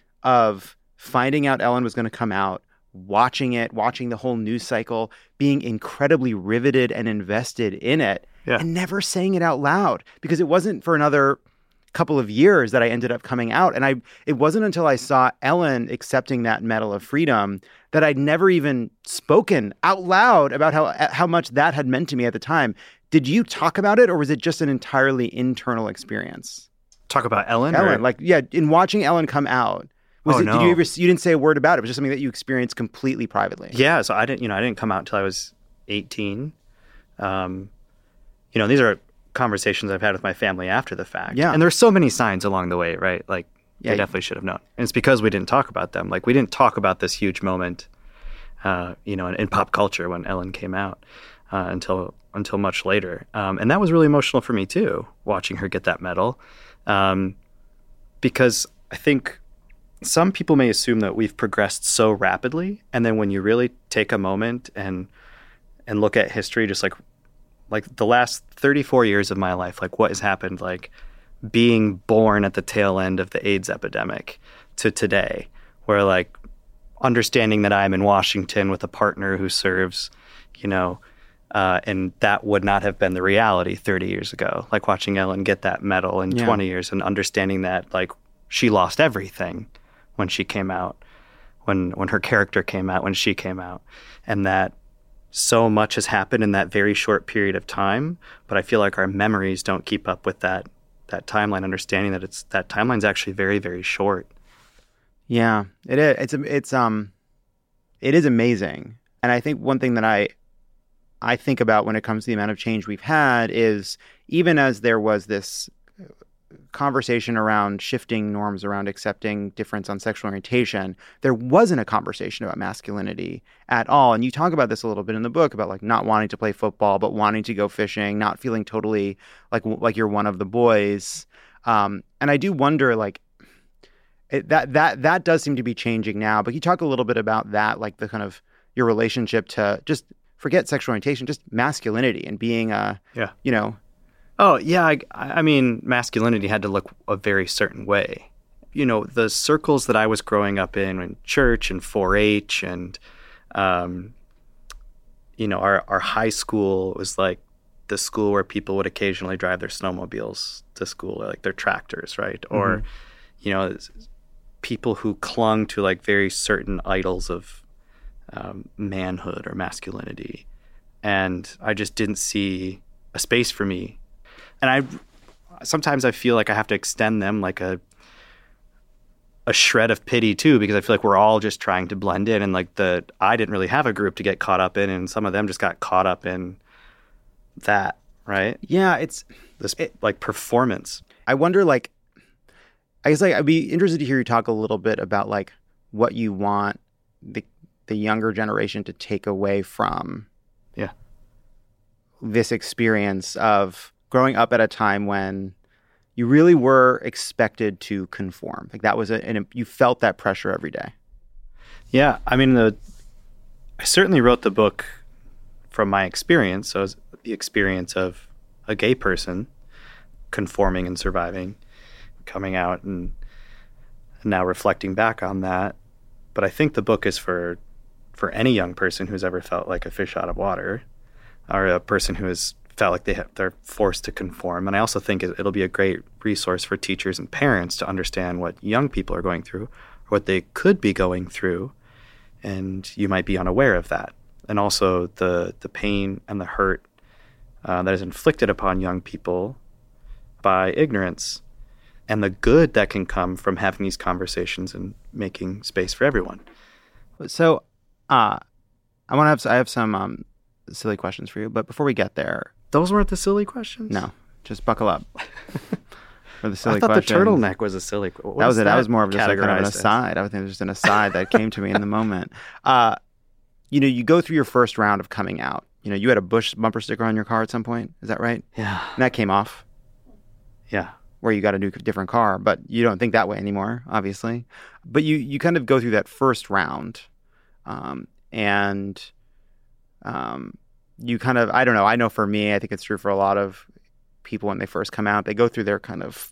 of finding out Ellen was going to come out, watching it, watching the whole news cycle, being incredibly riveted and invested in it, Yeah. and never saying it out loud, because it wasn't for another couple of years that I ended up coming out. And I it wasn't until I saw Ellen accepting that Medal of Freedom that I'd never even spoken out loud about how how much that had meant to me at the time. Did you talk about it, or was it just an entirely internal experience? Talk about Ellen. Ellen, or, like, yeah, in watching Ellen come out, was Oh, it, did no. you ever, you didn't say a word about it? It was just something that you experienced completely privately. yeah. So I didn't, you know, I didn't come out until I was eighteen. Um, you know, these are conversations I've had with my family after the fact. Yeah. And there's so many signs along the way, right? Like, Yeah, they you- definitely should have known. And it's because we didn't talk about them. Like, we didn't talk about this huge moment, uh, you know, in, in pop culture when Ellen came out uh, until until much later. Um, and that was really emotional for me, too, watching her get that medal. Um, because I think some people may assume that we've progressed so rapidly. And then when you really take a moment and and look at history, just like like the last thirty-four years of my life, like what has happened, like being born at the tail end of the AIDS epidemic to today, where like understanding that I'm in Washington with a partner who serves, you know, uh, and that would not have been the reality thirty years ago. Like watching Ellen get that medal in Yeah. twenty years and understanding that like she lost everything when she came out, when when her character came out, when she came out, and that so much has happened in that very short period of time. But I feel like our memories don't keep up with that that timeline, understanding that it's that timeline's actually very, very short. Yeah, it is. It's it's um, it is amazing, and I think one thing that I, I think about when it comes to the amount of change we've had is even as there was this conversation around shifting norms around accepting difference on sexual orientation, there wasn't a conversation about masculinity at all. And you talk about this a little bit in the book about like not wanting to play football, but wanting to go fishing, not feeling totally like like you're one of the boys. Um, and I do wonder, like, it, that that that does seem to be changing now. But you talk a little bit about that, like the kind of your relationship to just forget sexual orientation, just masculinity and being a, yeah. you know. Oh, yeah. I, I mean, masculinity had to look a very certain way. You know, the circles that I was growing up in, in church and four H and, um, you know, our, our high school was like the school where people would occasionally drive their snowmobiles to school, or like their tractors, right? Mm-hmm. Or, you know, people who clung to like very certain idols of um, manhood or masculinity. And I just didn't see a space for me. And I sometimes I feel like I have to extend them like a a shred of pity too, because I feel like we're all just trying to blend in, and like the I didn't really have a group to get caught up in, and some of them just got caught up in that, right? Yeah, it's this it, like performance. I wonder, like, I guess like I'd be interested to hear you talk a little bit about like what you want the the younger generation to take away from yeah this experience of growing up at a time when you really were expected to conform. Like that was a, and you felt that pressure every day. Yeah. I mean, the, I certainly wrote the book from my experience. So it was the experience of a gay person conforming and surviving, coming out and, and now reflecting back on that. But I think the book is for, for any young person who's ever felt like a fish out of water, or a person who has felt like they have, they're forced to conform. And I also think it, it'll be a great resource for teachers and parents to understand what young people are going through, or what they could be going through, and you might be unaware of that. And also the the pain and the hurt uh, that is inflicted upon young people by ignorance, and the good that can come from having these conversations and making space for everyone. So uh, I want to have I have some um, silly questions for you, but before we get there, those weren't the silly questions? No, just buckle up for the silly I thought questions. The turtleneck was a silly question. That was it. That was more of just like kind of an as? aside. I think it was just an aside that came to me in the moment. Uh, you know, you go through your first round of coming out. You know, you had a Bush bumper sticker on your car at some point. Is that right? Yeah. And that came off. Yeah. Where you got a new, different car, but you don't think that way anymore, obviously. But you, you kind of go through that first round, um, and um, you kind of, I don't know, I know for me, I think it's true for a lot of people when they first come out, they go through their kind of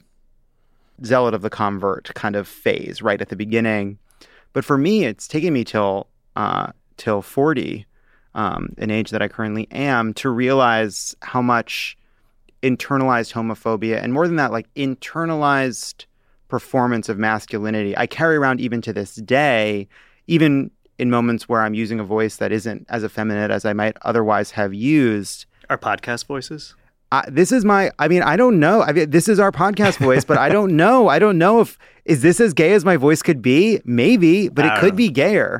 zealot of the convert kind of phase right at the beginning. But for me, it's taken me till uh, till forty, um, an age that I currently am, to realize how much internalized homophobia, and more than that, like internalized performance of masculinity, I carry around even to this day, even in moments where I'm using a voice that isn't as effeminate as I might otherwise have used. Our podcast voices? Uh, this is my, I mean, I don't know. I mean, this is our podcast voice, but I don't know. I don't know if, is this as gay as my voice could be? Maybe, but it could know. be gayer.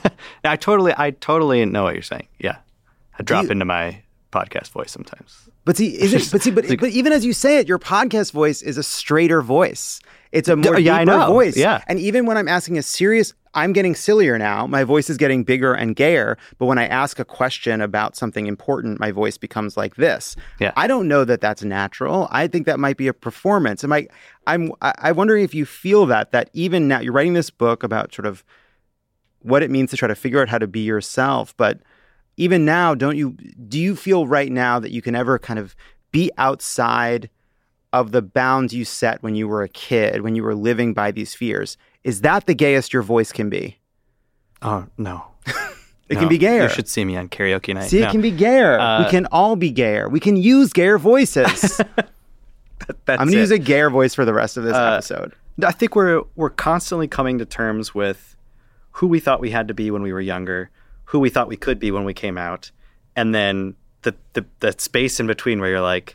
I totally, I totally know what you're saying. Yeah. I drop you, into my podcast voice sometimes. But see, is it, but see, but, but even as you say it, your podcast voice is a straighter voice. It's a more yeah, deeper I know. voice. Yeah. And even when I'm asking a serious, I'm getting sillier now. My voice is getting bigger and gayer. But when I ask a question about something important, my voice becomes like this. Yeah. I don't know that that's natural. I think that might be a performance. Am I, I'm, I'm wondering if you feel that, that even now, you're writing this book about sort of what it means to try to figure out how to be yourself. But even now, don't you, do you feel right now that you can ever kind of be outside of the bounds you set when you were a kid, when you were living by these fears? Is that the gayest your voice can be? Oh, no. It no. can be gayer. You should see me on karaoke night. See, no. it can be gayer. Uh, we can all be gayer. We can use gayer voices. that, I'm going to use a gayer voice for the rest of this uh, episode. I think we're we're constantly coming to terms with who we thought we had to be when we were younger, who we thought we could be when we came out, and then the the, the space in between where you're like,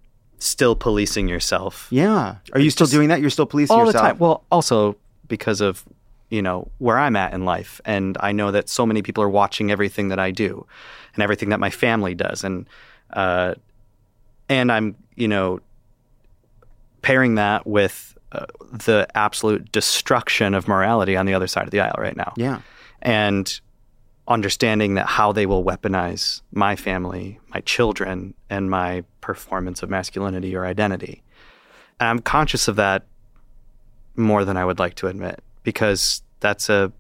still policing yourself. Yeah. Are you still Just doing that? You're still policing all yourself? the time. Well, also because of, you know, where I'm at in life. And I know that so many people are watching everything that I do and everything that my family does. And, uh, and I'm, you know, pairing that with uh, the absolute destruction of morality on the other side of the aisle right now. Yeah. And understanding that how they will weaponize my family, my children, and my performance of masculinity or identity. And I'm conscious of that more than I would like to admit, because that's a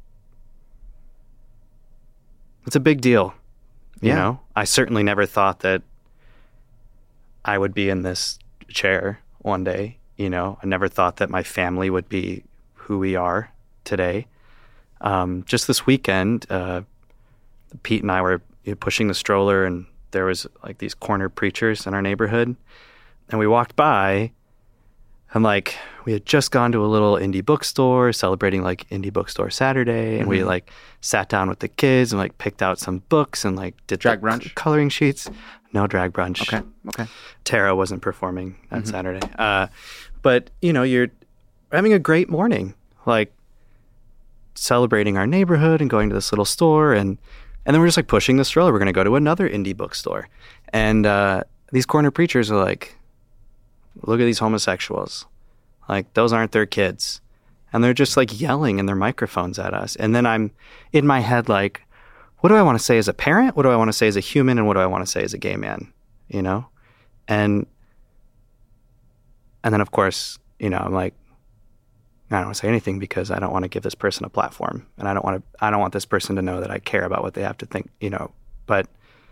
it's a big deal. You Yeah. know, I certainly never thought that I would be in this chair one day. You know, I never thought that my family would be who we are today. Um, just this weekend, uh, Pete and I were you know, pushing the stroller, and there was like these corner preachers in our neighborhood, and we walked by, and like we had just gone to a little indie bookstore celebrating like indie bookstore Saturday, and mm-hmm. we like sat down with the kids and like picked out some books and like did drag the brunch c- coloring sheets. No drag brunch. Okay. Okay. Tara wasn't performing that Mm-hmm. Saturday. Uh, but you know, you're having a great morning, like celebrating our neighborhood and going to this little store, and and then we're just like pushing the stroller. We're going to go to another indie bookstore, and uh, these corner preachers are like, "Look at these homosexuals, like those aren't their kids," and they're just like yelling in their microphones at us. And then I'm in my head like, what do I want to say as a parent? What do I want to say as a human? And what do I want to say as a gay man? You know? And and then of course, you know, I'm like, I don't want to say anything because I don't want to give this person a platform, and I don't want to I don't want this person to know that I care about what they have to think, you know. But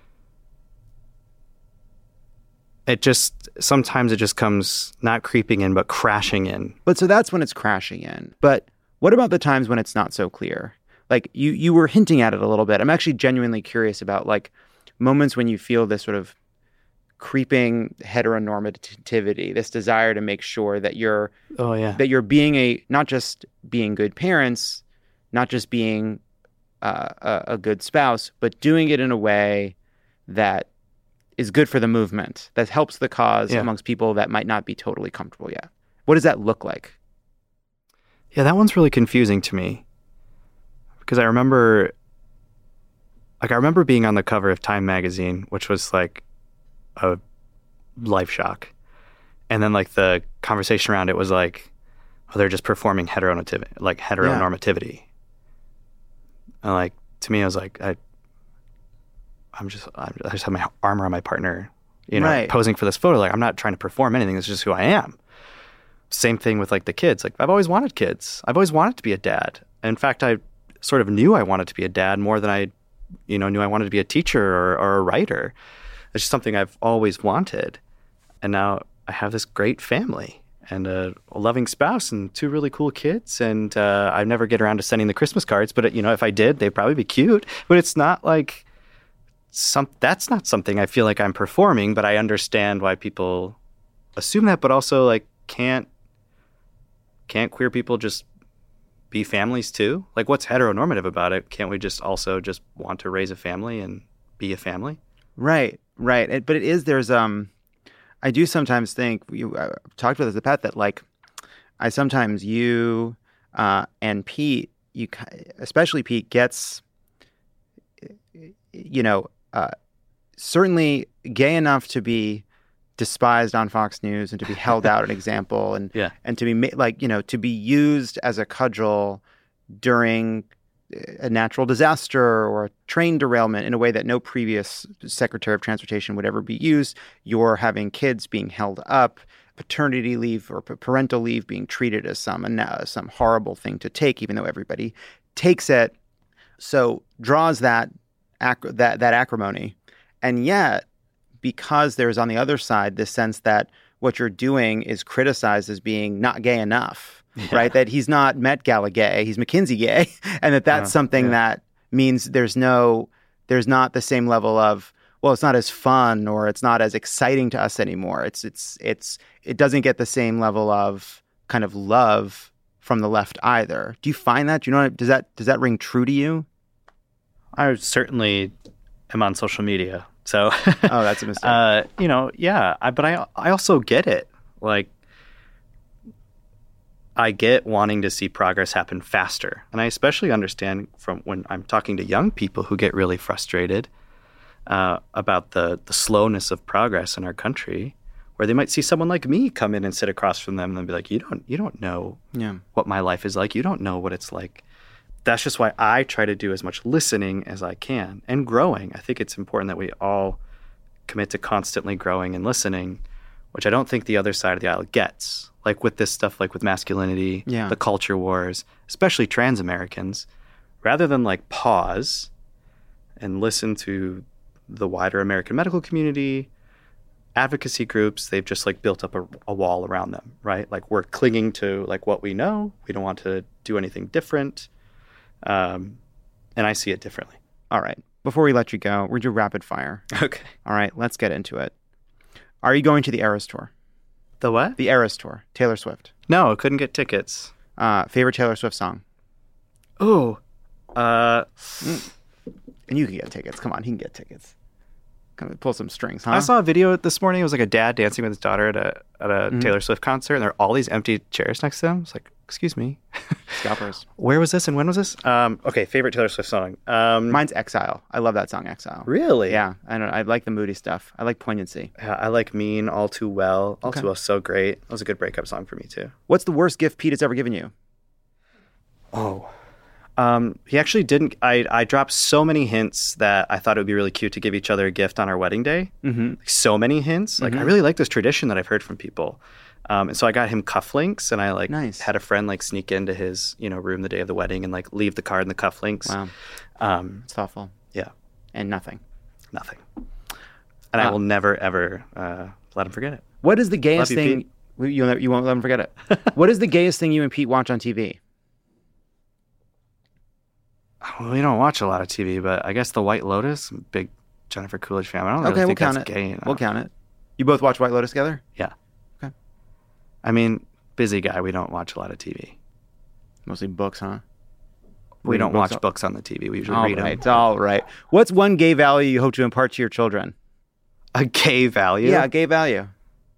it just sometimes it just comes not creeping in but crashing in. But so that's when it's crashing in. But what about the times when it's not so clear? Like you you were hinting at it a little bit. I'm actually genuinely curious about like moments when you feel this sort of creeping heteronormativity, this desire to make sure that you're Oh yeah. that you're being a not just being good parents, not just being uh, a, a good spouse, but doing it in a way that is good for the movement, that helps the cause Yeah. amongst people that might not be totally comfortable yet. What does that look like? Yeah, that one's really confusing to me. Because I remember, like, I remember being on the cover of Time magazine, which was like a life shock. And then, like, the conversation around it was like, oh, they're just performing heteronormativity, like heteronormativity. And, like, to me, I was like, I, I'm just, I just have my arm around my partner, you know, Right. posing for this photo. Like, I'm not trying to perform anything. It's just who I am. Same thing with, like, the kids. Like, I've always wanted kids. I've always wanted to be a dad. In fact, I sort of knew I wanted to be a dad more than I, you know, knew I wanted to be a teacher or, or a writer. It's just something I've always wanted. And now I have this great family and a, a loving spouse and two really cool kids. And uh, I never get around to sending the Christmas cards, but, you know, if I did, they'd probably be cute. But it's not like some, that's not something I feel like I'm performing, but I understand why people assume that, but also like, can't, can't queer people just be families too? Like, what's heteronormative about it? Can't we just also just want to raise a family and be a family? Right, right. It, but it is, there's, um, I do sometimes think, you uh, talked about this in the past, that like, I sometimes, you uh, and Pete, you, especially Pete, gets, you know, uh, certainly gay enough to be despised on Fox News and to be held out an example and Yeah. and to be ma- like, you know, to be used as a cudgel during a natural disaster or a train derailment in a way that no previous Secretary of Transportation would ever be used. You're having kids being held up, paternity leave or parental leave being treated as some uh, some horrible thing to take, even though everybody takes it. So draws that ac- that that acrimony, and yet, because there's on the other side this sense that what you're doing is criticized as being not gay enough, Yeah. right? That he's not Met Gala gay, he's McKinsey gay, and that that's Uh, something yeah. that means there's no, there's not the same level of, well, it's not as fun or it's not as exciting to us anymore. It's it's it's it doesn't get the same level of kind of love from the left either. Do you find that? Do you know? Does that does that ring true to you? I certainly am on social media. So, Oh, that's a mistake. uh, you know, yeah, I, but I, I also get it. Like, I get wanting to see progress happen faster. And I especially understand from when I'm talking to young people who get really frustrated uh, about the, the slowness of progress in our country, where they might see someone like me come in and sit across from them and be like, you don't, you don't know Yeah. what my life is like. You don't know what it's like. That's just why I try to do as much listening as I can and growing. I think it's important that we all commit to constantly growing and listening, which I don't think the other side of the aisle gets. Like with this stuff, like with masculinity, Yeah. the culture wars, especially trans Americans, rather than like pause and listen to the wider American medical community, advocacy groups, they've just like built up a, a wall around them, right? Like we're clinging to like what we know. We don't want to do anything different. Um, and I see it differently. All right. Before we let you go, we're going to do rapid fire. Okay. All right. Let's get into it. Are you going to the Eras Tour? The what? The Eras Tour. Taylor Swift. No, couldn't get tickets. Uh, favorite Taylor Swift song? Oh, uh, And you can get tickets. Come on. He can get tickets. Come on, pull some strings, huh? I saw a video this morning. It was like a dad dancing with his daughter at a at a Mm-hmm. Taylor Swift concert, and there are all these empty chairs next to him. It's like, excuse me, Scalpers. where was this and when was this? Um, okay, favorite Taylor Swift song. Um, Mine's Exile. I love that song, Exile. really? Yeah. I don't. I like the moody stuff. I like poignancy. Yeah, I like Mean, All Too Well. All Okay. Too Well, so great. That was a good breakup song for me too. What's the worst gift Pete has ever given you? Oh. Um, he actually didn't. I, I dropped so many hints that I thought it would be really cute to give each other a gift on our wedding day. Mm-hmm. Like, so many hints. Like, I really like this tradition that I've heard from people. Um, and so I got him cufflinks, and I like Nice. had a friend like sneak into his you know room the day of the wedding and like leave the card and the cufflinks. Wow. Um, It's thoughtful. yeah, And nothing. nothing. And I Ah. will never ever uh, let him forget it. What is the gayest Love you, thing? Well, You'll never, you won't let him forget it. What is the gayest thing you and Pete watch on T V? Well, we don't watch a lot of T V, but I guess The White Lotus. I'm a big Jennifer Coolidge fan. I don't really Okay, we'll think count that's it. gay enough. We'll count it. You both watch White Lotus together? Yeah. Okay. I mean, busy guy. We don't watch a lot of T V. Mostly books, huh? We Reading don't books watch all- books on the T V. We usually All read right, them. all right. What's one gay value you hope to impart to your children? A gay value? Yeah, a gay value.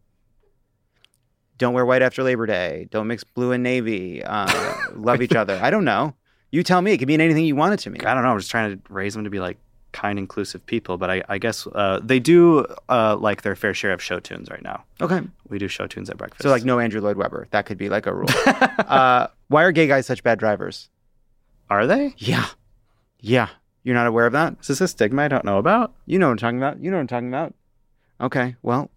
Don't wear white after Labor Day. Don't mix blue and navy. Uh, love each other. I don't know. You tell me. It could mean anything you want it to mean. I don't know. I'm just trying to raise them to be like kind, inclusive people. But I, I guess uh, they do uh, like their fair share of show tunes right now. Okay. We do show tunes at breakfast. So like no Andrew Lloyd Webber. That could be like a rule. uh, why are gay guys such bad drivers? Are they? Yeah. Yeah. You're not aware of that? Is this a stigma I don't know about? You know what I'm talking about. You know what I'm talking about. Okay. Well,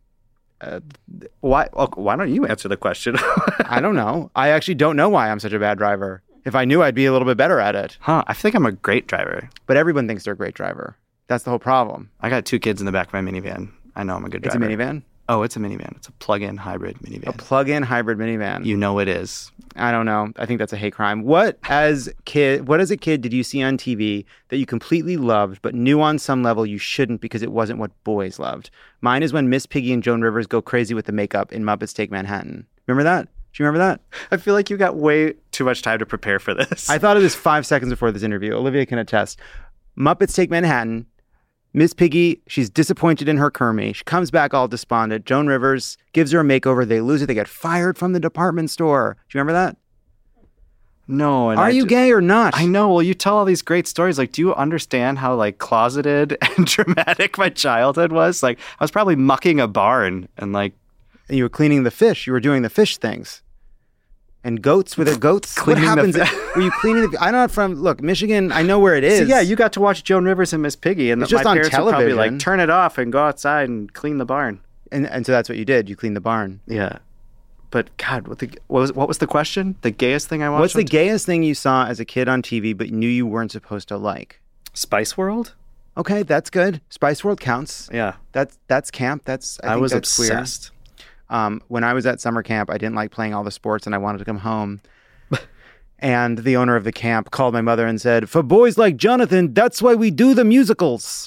Why? Okay, why don't you answer the question? I don't know. I actually don't know why I'm such a bad driver. If I knew, I'd be a little bit better at it. Huh? I think I'm a great driver. But everyone thinks they're a great driver. That's the whole problem. I got two kids in the back of my minivan. I know I'm a good It's a driver. minivan? Oh, it's a minivan. It's a plug-in hybrid minivan. A plug-in hybrid minivan. You know it is. I don't know. I think that's a hate crime. What as kid? What as a kid did you see on T V that you completely loved, but knew on some level you shouldn't because it wasn't what boys loved? Mine is when Miss Piggy and Joan Rivers go crazy with the makeup in Muppets Take Manhattan. Remember that? Do you remember that? I feel like you got way too much time to prepare for this. I thought of this five seconds before this interview. Olivia can attest. Muppets Take Manhattan. Miss Piggy, she's disappointed in her Kermie. She comes back all despondent. Joan Rivers gives her a makeover. They lose it. They get fired from the department store. Do you remember that? no. And Are I you ju- gay or not? I know. Well, you tell all these great stories. Like, do you understand how like closeted and dramatic my childhood was? Like, I was probably mucking a barn and like And you were cleaning the fish. You were doing the fish things. And goats, were there goats? What Cleaning the happens? fi- Were you cleaning the I'm not from, look, Michigan, I know where it is. So yeah, you got to watch Joan Rivers and Miss Piggy, and It's my just on parents would probably television. like turn it off and go outside and clean the barn. And, and so that's what you did. You cleaned the barn. Yeah, but God, what the what was what was the question? The gayest thing I watched? What's the on t- gayest thing you saw as a kid on T V but knew you weren't supposed to like? Spice World? Okay, that's good. Spice World counts. Yeah, That's that's camp. That's I, I, think was that's queer. obsessed. Um, when I was at summer camp, I didn't like playing all the sports and I wanted to come home. And the owner of the camp called my mother and said, "For boys like Jonathan, that's why we do the musicals."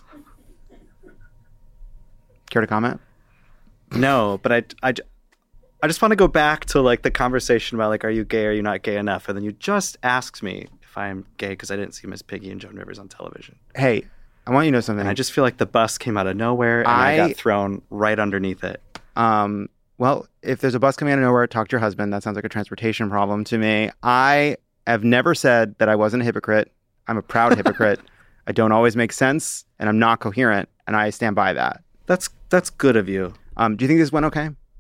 Care to comment? No, but I, I, I just want to go back to like the conversation about like, are you gay or are you not gay enough? And then you just asked me if I'm gay because I didn't see Miss Piggy and Joan Rivers on television. Hey, I want you to know something. And I just feel like the bus came out of nowhere and I, I- got thrown right underneath it. Um, well, if there's a bus coming out of nowhere, talk to your husband. That sounds like a transportation problem to me. I have never said that I wasn't a hypocrite. I'm a proud hypocrite. I don't always make sense, and I'm not coherent, and I stand by that. That's that's good of you. Um, do you think this went okay?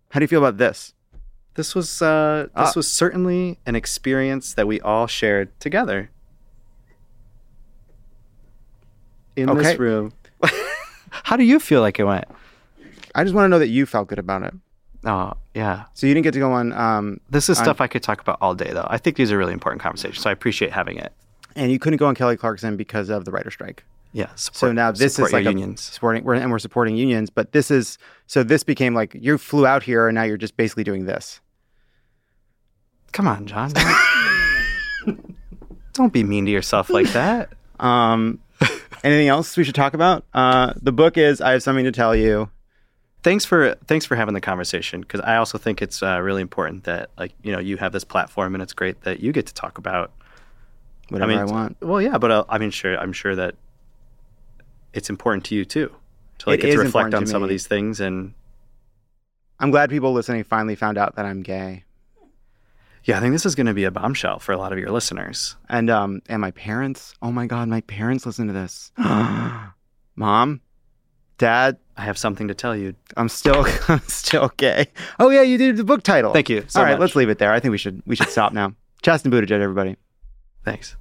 How do you feel about this? This was uh, this Uh, was certainly an experience that we all shared together in Okay. this room. How do you feel like it went? I just want to know that you felt good about it. Oh, yeah. So you didn't get to go on, um, This is on- stuff I could talk about all day, though. I think these are really important conversations, so I appreciate having it. and you couldn't go on Kelly Clarkson because of the writer strike. Yeah. Support, So now this support is like your a unions. supporting, we're, and we're supporting unions. But this is so this became like you flew out here, and now you're just basically doing this. Come on, John. Don't, don't be mean to yourself like that. Um, anything else we should talk about? Uh, the book is I Have Something to Tell You. Thanks for thanks for having the conversation, because I also think it's uh, really important that, like, you know, you have this platform, and it's great that you get to talk about Whatever I, mean, want. Well, yeah, but uh, I mean, sure, I'm sure that it's important to you too to like It get is to reflect important on to some of me. these things. And I'm glad people listening finally found out that I'm gay. yeah, I think this is going to be a bombshell for a lot of your listeners. And um, and my parents. Oh my God, my parents listen to this. Mom, Dad, I have something to tell you. I'm still I'm still gay. Oh yeah, you did the book title. Thank you so All right, much. let's leave it there. I think we should we should stop now. Chasten Buttigieg, everybody. Thanks.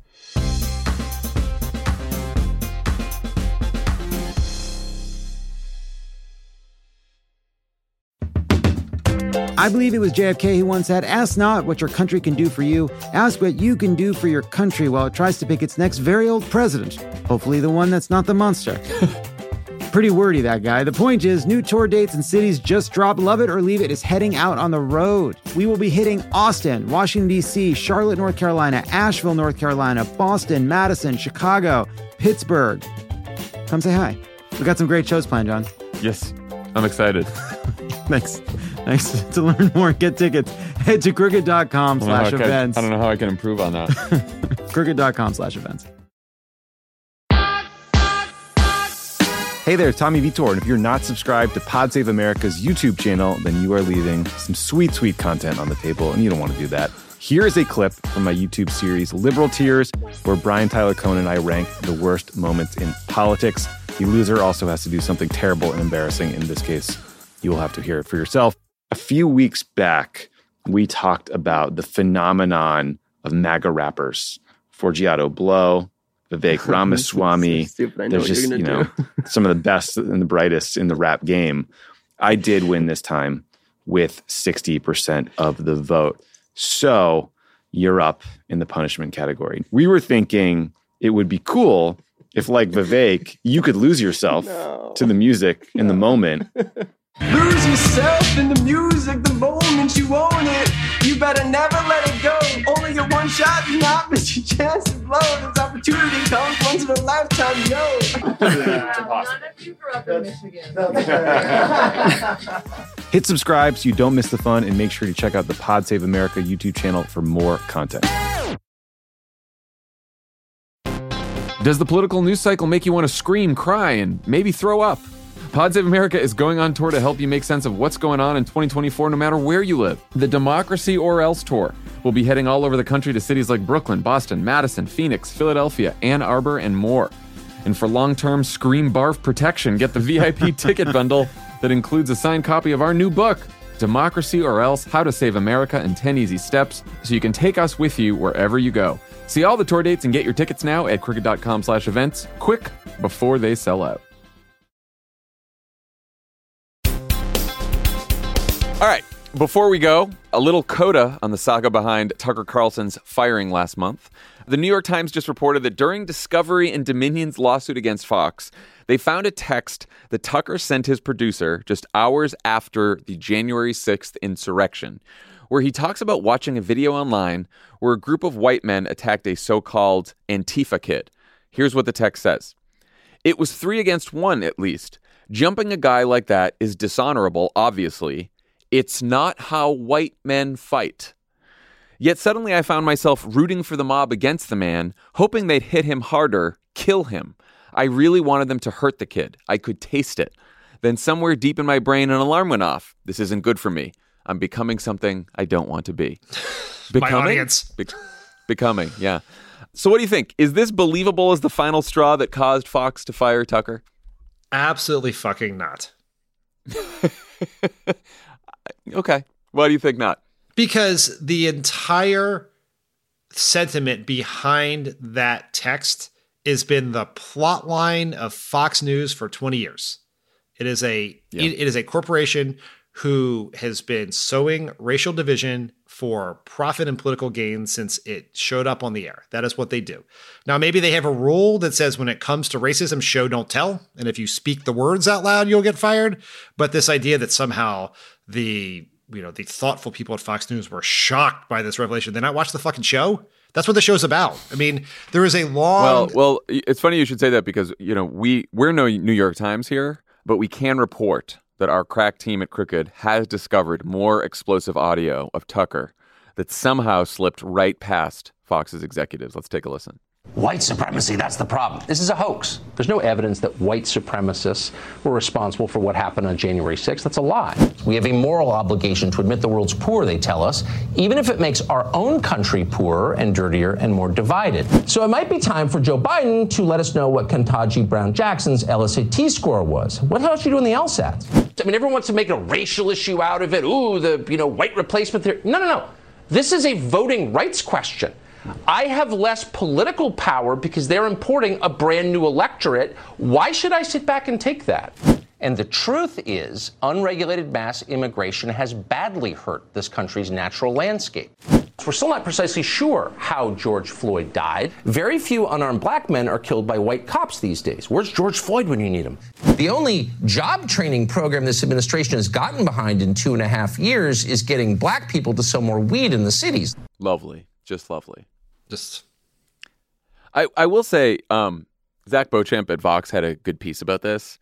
I believe it was J F K who once said, "Ask not what your country can do for you. Ask what you can do for your country while it tries to pick its next very old president. Hopefully the one that's not the monster." Pretty wordy, that guy. The point is, new tour dates and cities just dropped. Love It or Leave It is heading out on the road. We will be hitting Austin, Washington, D C, Charlotte, North Carolina, Asheville, North Carolina, Boston, Madison, Chicago, Pittsburgh. Come say hi. We got some great shows planned, John. Yes, I'm excited. Thanks. Thanks. To learn more, get tickets. Head to crooked.com I don't know how slash I can- events. I don't know how I can improve on that. crooked.com slash events. Hey there, Tommy Vitor, and if you're not subscribed to Pod Save America's YouTube channel, then you are leaving some sweet, sweet content on the table, and you don't want to do that. Here is a clip from my YouTube series, Liberal Tears, where Brian Tyler Cohen and I rank the worst moments in politics. The loser also has to do something terrible and embarrassing. In this case, you will have to hear it for yourself. A few weeks back, we talked about the phenomenon of MAGA rappers. Forgiato Blow, Vivek Ramaswamy. So stupid. I know There's what just, you're you gonna know, do. some of the best and the brightest in the rap game. I did win this time with sixty percent of the vote. So you're up in the punishment category. We were thinking it would be cool if, like Vivek, you could lose yourself No. to the music in the moment. Lose yourself in the music the moment you own it. You better never let it go. Only your one shot, do not miss your chance to blow. This opportunity comes once in a lifetime, yo. Not if you grew up in Michigan. Hit subscribe so you don't miss the fun, and make sure to check out the Pod Save America YouTube channel for more content. Does the political news cycle make you want to scream, cry, and maybe throw up? Pod Save America is going on tour to help you make sense of what's going on in twenty twenty-four no matter where you live. The Democracy or Else Tour will be heading all over the country to cities like Brooklyn, Boston, Madison, Phoenix, Philadelphia, Ann Arbor, and more. And for long-term scream barf protection, get the V I P ticket bundle that includes a signed copy of our new book, Democracy or Else, How to Save America in ten Easy Steps, so you can take us with you wherever you go. See all the tour dates and get your tickets now at crooked.com slash events, quick, before they sell out. All right, before we go, a little coda on the saga behind Tucker Carlson's firing last month. The New York Times just reported that during Discovery and Dominion's lawsuit against Fox, they found a text that Tucker sent his producer just hours after the January sixth insurrection, where he talks about watching a video online where a group of white men attacked a so-called Antifa kid. Here's what the text says. It was three against one, at least. Jumping a guy like that is dishonorable, obviously. It's not how white men fight. Yet suddenly I found myself rooting for the mob against the man, hoping they'd hit him harder, kill him. I really wanted them to hurt the kid. I could taste it. Then somewhere deep in my brain, an alarm went off. This isn't good for me. I'm becoming something I don't want to be. My audience. Be- becoming, yeah. So what do you think? Is this believable as the final straw that caused Fox to fire Tucker? Absolutely fucking not. Okay. Why do you think not? Because the entire sentiment behind that text has been the plot line of Fox News for twenty years. It is a Yeah. it, it is a corporation who has been sowing racial division for profit and political gain since it showed up on the air. That is what they do. Now, maybe they have a rule that says when it comes to racism, show don't tell. And if you speak the words out loud, you'll get fired. But this idea that somehow the, you know, the thoughtful people at Fox News were shocked by this revelation. They not watch the fucking show. That's what the show's about. I mean, there is a long. Well, well, it's funny you should say that because, you know, we, we're no New York Times here, but we can report that our crack team at Crooked has discovered more explosive audio of Tucker that somehow slipped right past Fox's executives. Let's take a listen. White supremacy, that's the problem. This is a hoax. There's no evidence that white supremacists were responsible for what happened on January sixth. That's a lie. We have a moral obligation to admit the world's poor, they tell us, even if it makes our own country poorer and dirtier and more divided. So it might be time for Joe Biden to let us know what Ketanji Brown Jackson's L S A T score was. What the hell is she doing the LSAT? I mean, everyone wants to make a racial issue out of it. Ooh, the, you know, white replacement theory. No, no, no. This is a voting rights question. I have less political power because they're importing a brand new electorate. Why should I sit back and take that? And the truth is, unregulated mass immigration has badly hurt this country's natural landscape. We're still not precisely sure how George Floyd died. Very few unarmed black men are killed by white cops these days. Where's George Floyd when you need him? The only job training program this administration has gotten behind in two and a half years is getting black people to sell more weed in the cities. Lovely. Just lovely. Just, I, I will say, um, Zach Beauchamp at Vox had a good piece about this.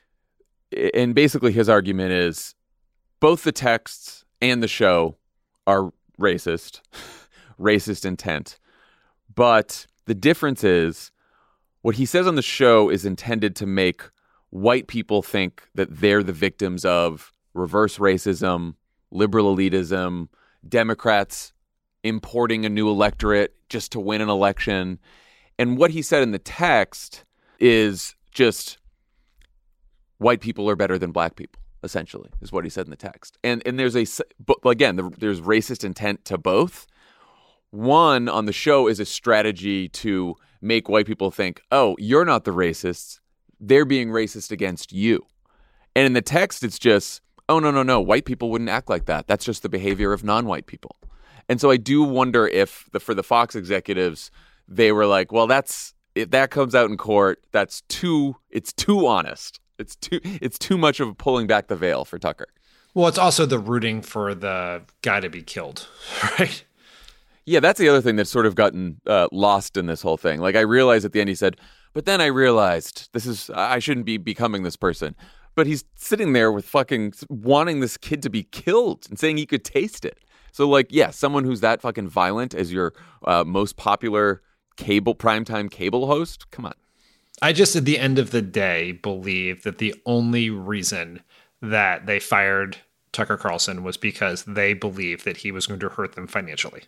And basically his argument is both the texts and the show are racist, racist intent. But the difference is what he says on the show is intended to make white people think that they're the victims of reverse racism, liberal elitism, Democrats importing a new electorate just to win an election. And what he said in the text is just white people are better than black people, essentially, is what he said in the text. And and there's a, again, there's racist intent to both. One on the show is a strategy to make white people think, oh, you're not the racists. They're being racist against you. And in the text, it's just, oh, no, no, no. White people wouldn't act like that. That's just the behavior of non-white people. And so I do wonder if the, for the Fox executives, they were like, well, that's if that comes out in court, that's too it's too honest. It's too it's too much of pulling back the veil for Tucker. well, it's also the rooting for the guy to be killed, right? Yeah, that's the other thing that's sort of gotten uh, lost in this whole thing. Like, I realized at the end, he said, but then I realized this is, I shouldn't be becoming this person. But he's sitting there with fucking wanting this kid to be killed and saying he could taste it. So, like, yeah, someone who's that fucking violent as your uh, most popular cable, primetime cable host? Come on. I just, at the end of the day, believe that the only reason that they fired Tucker Carlson was because they believed that he was going to hurt them financially.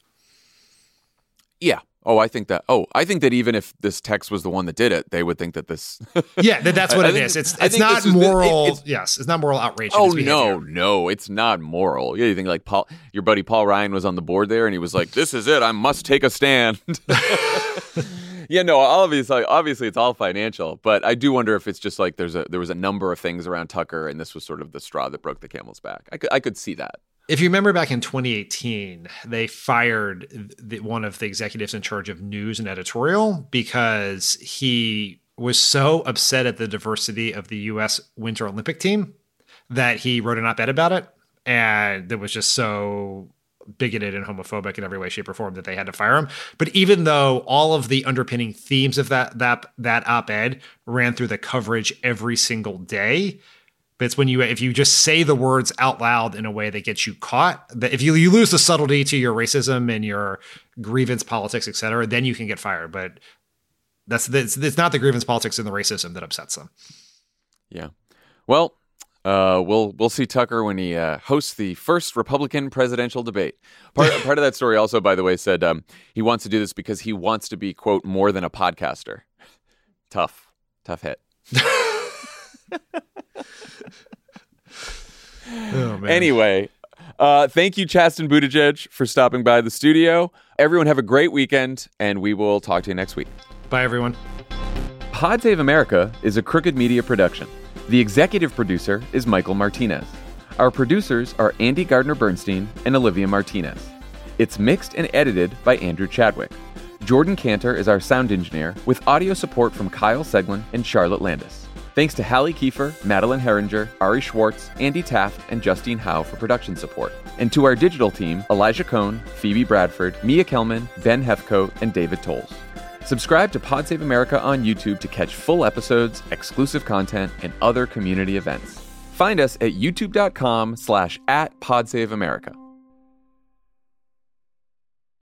Yeah. Oh, I think that. Oh, I think that even if this text was the one that did it, they would think that this. Yeah, that, that's what I it think, is. It's I it's think not was, moral. It, it's, yes, it's not moral outrage. Oh no, no, it's not moral. Yeah, you think like Paul, your buddy Paul Ryan was on the board there, and he was like, "This is it. I must take a stand." Yeah, no, obviously, obviously, it's all financial, but I do wonder if it's just like there's a there was a number of things around Tucker, and this was sort of the straw that broke the camel's back. I could I could see that. If you remember back in twenty eighteen, they fired the, one of the executives in charge of news and editorial because he was so upset at the diversity of the U S Winter Olympic team that he wrote an op-ed about it. And that was just so bigoted and homophobic in every way, shape, or form that they had to fire him. But even though all of the underpinning themes of that that that op-ed ran through the coverage every single day, but it's when you, if you just say the words out loud in a way that gets you caught, that if you, you lose the subtlety to your racism and your grievance politics, et cetera, then you can get fired. But that's, it's, it's not the grievance politics and the racism that upsets them. Yeah. Well, uh, we'll, we'll see Tucker when he uh, hosts the first Republican presidential debate. Part, part of that story also, by the way, said um, he wants to do this because he wants to be, quote, more than a podcaster. Tough, tough hit. Oh, man. Anyway, Uh, thank you, Chasten Buttigieg, for stopping by the studio. Everyone have a great weekend, and we will talk to you next week. Bye, everyone. Pod Save America is a Crooked Media production. The executive producer is Michael Martinez. Our producers are Andy Gardner-Bernstein and Olivia Martinez. It's mixed and edited by Andrew Chadwick. Jordan Cantor is our sound engineer, with audio support from Kyle Seglin and Charlotte Landis. Thanks to Hallie Kiefer, Madeline Herringer, Ari Schwartz, Andy Taft, and Justine Howe for production support. And to our digital team, Elijah Cohn, Phoebe Bradford, Mia Kelman, Ben Hefcoat, and David Tolles. Subscribe to Pod Save America on YouTube to catch full episodes, exclusive content, and other community events. Find us at youtube.com slash at Pod Save America.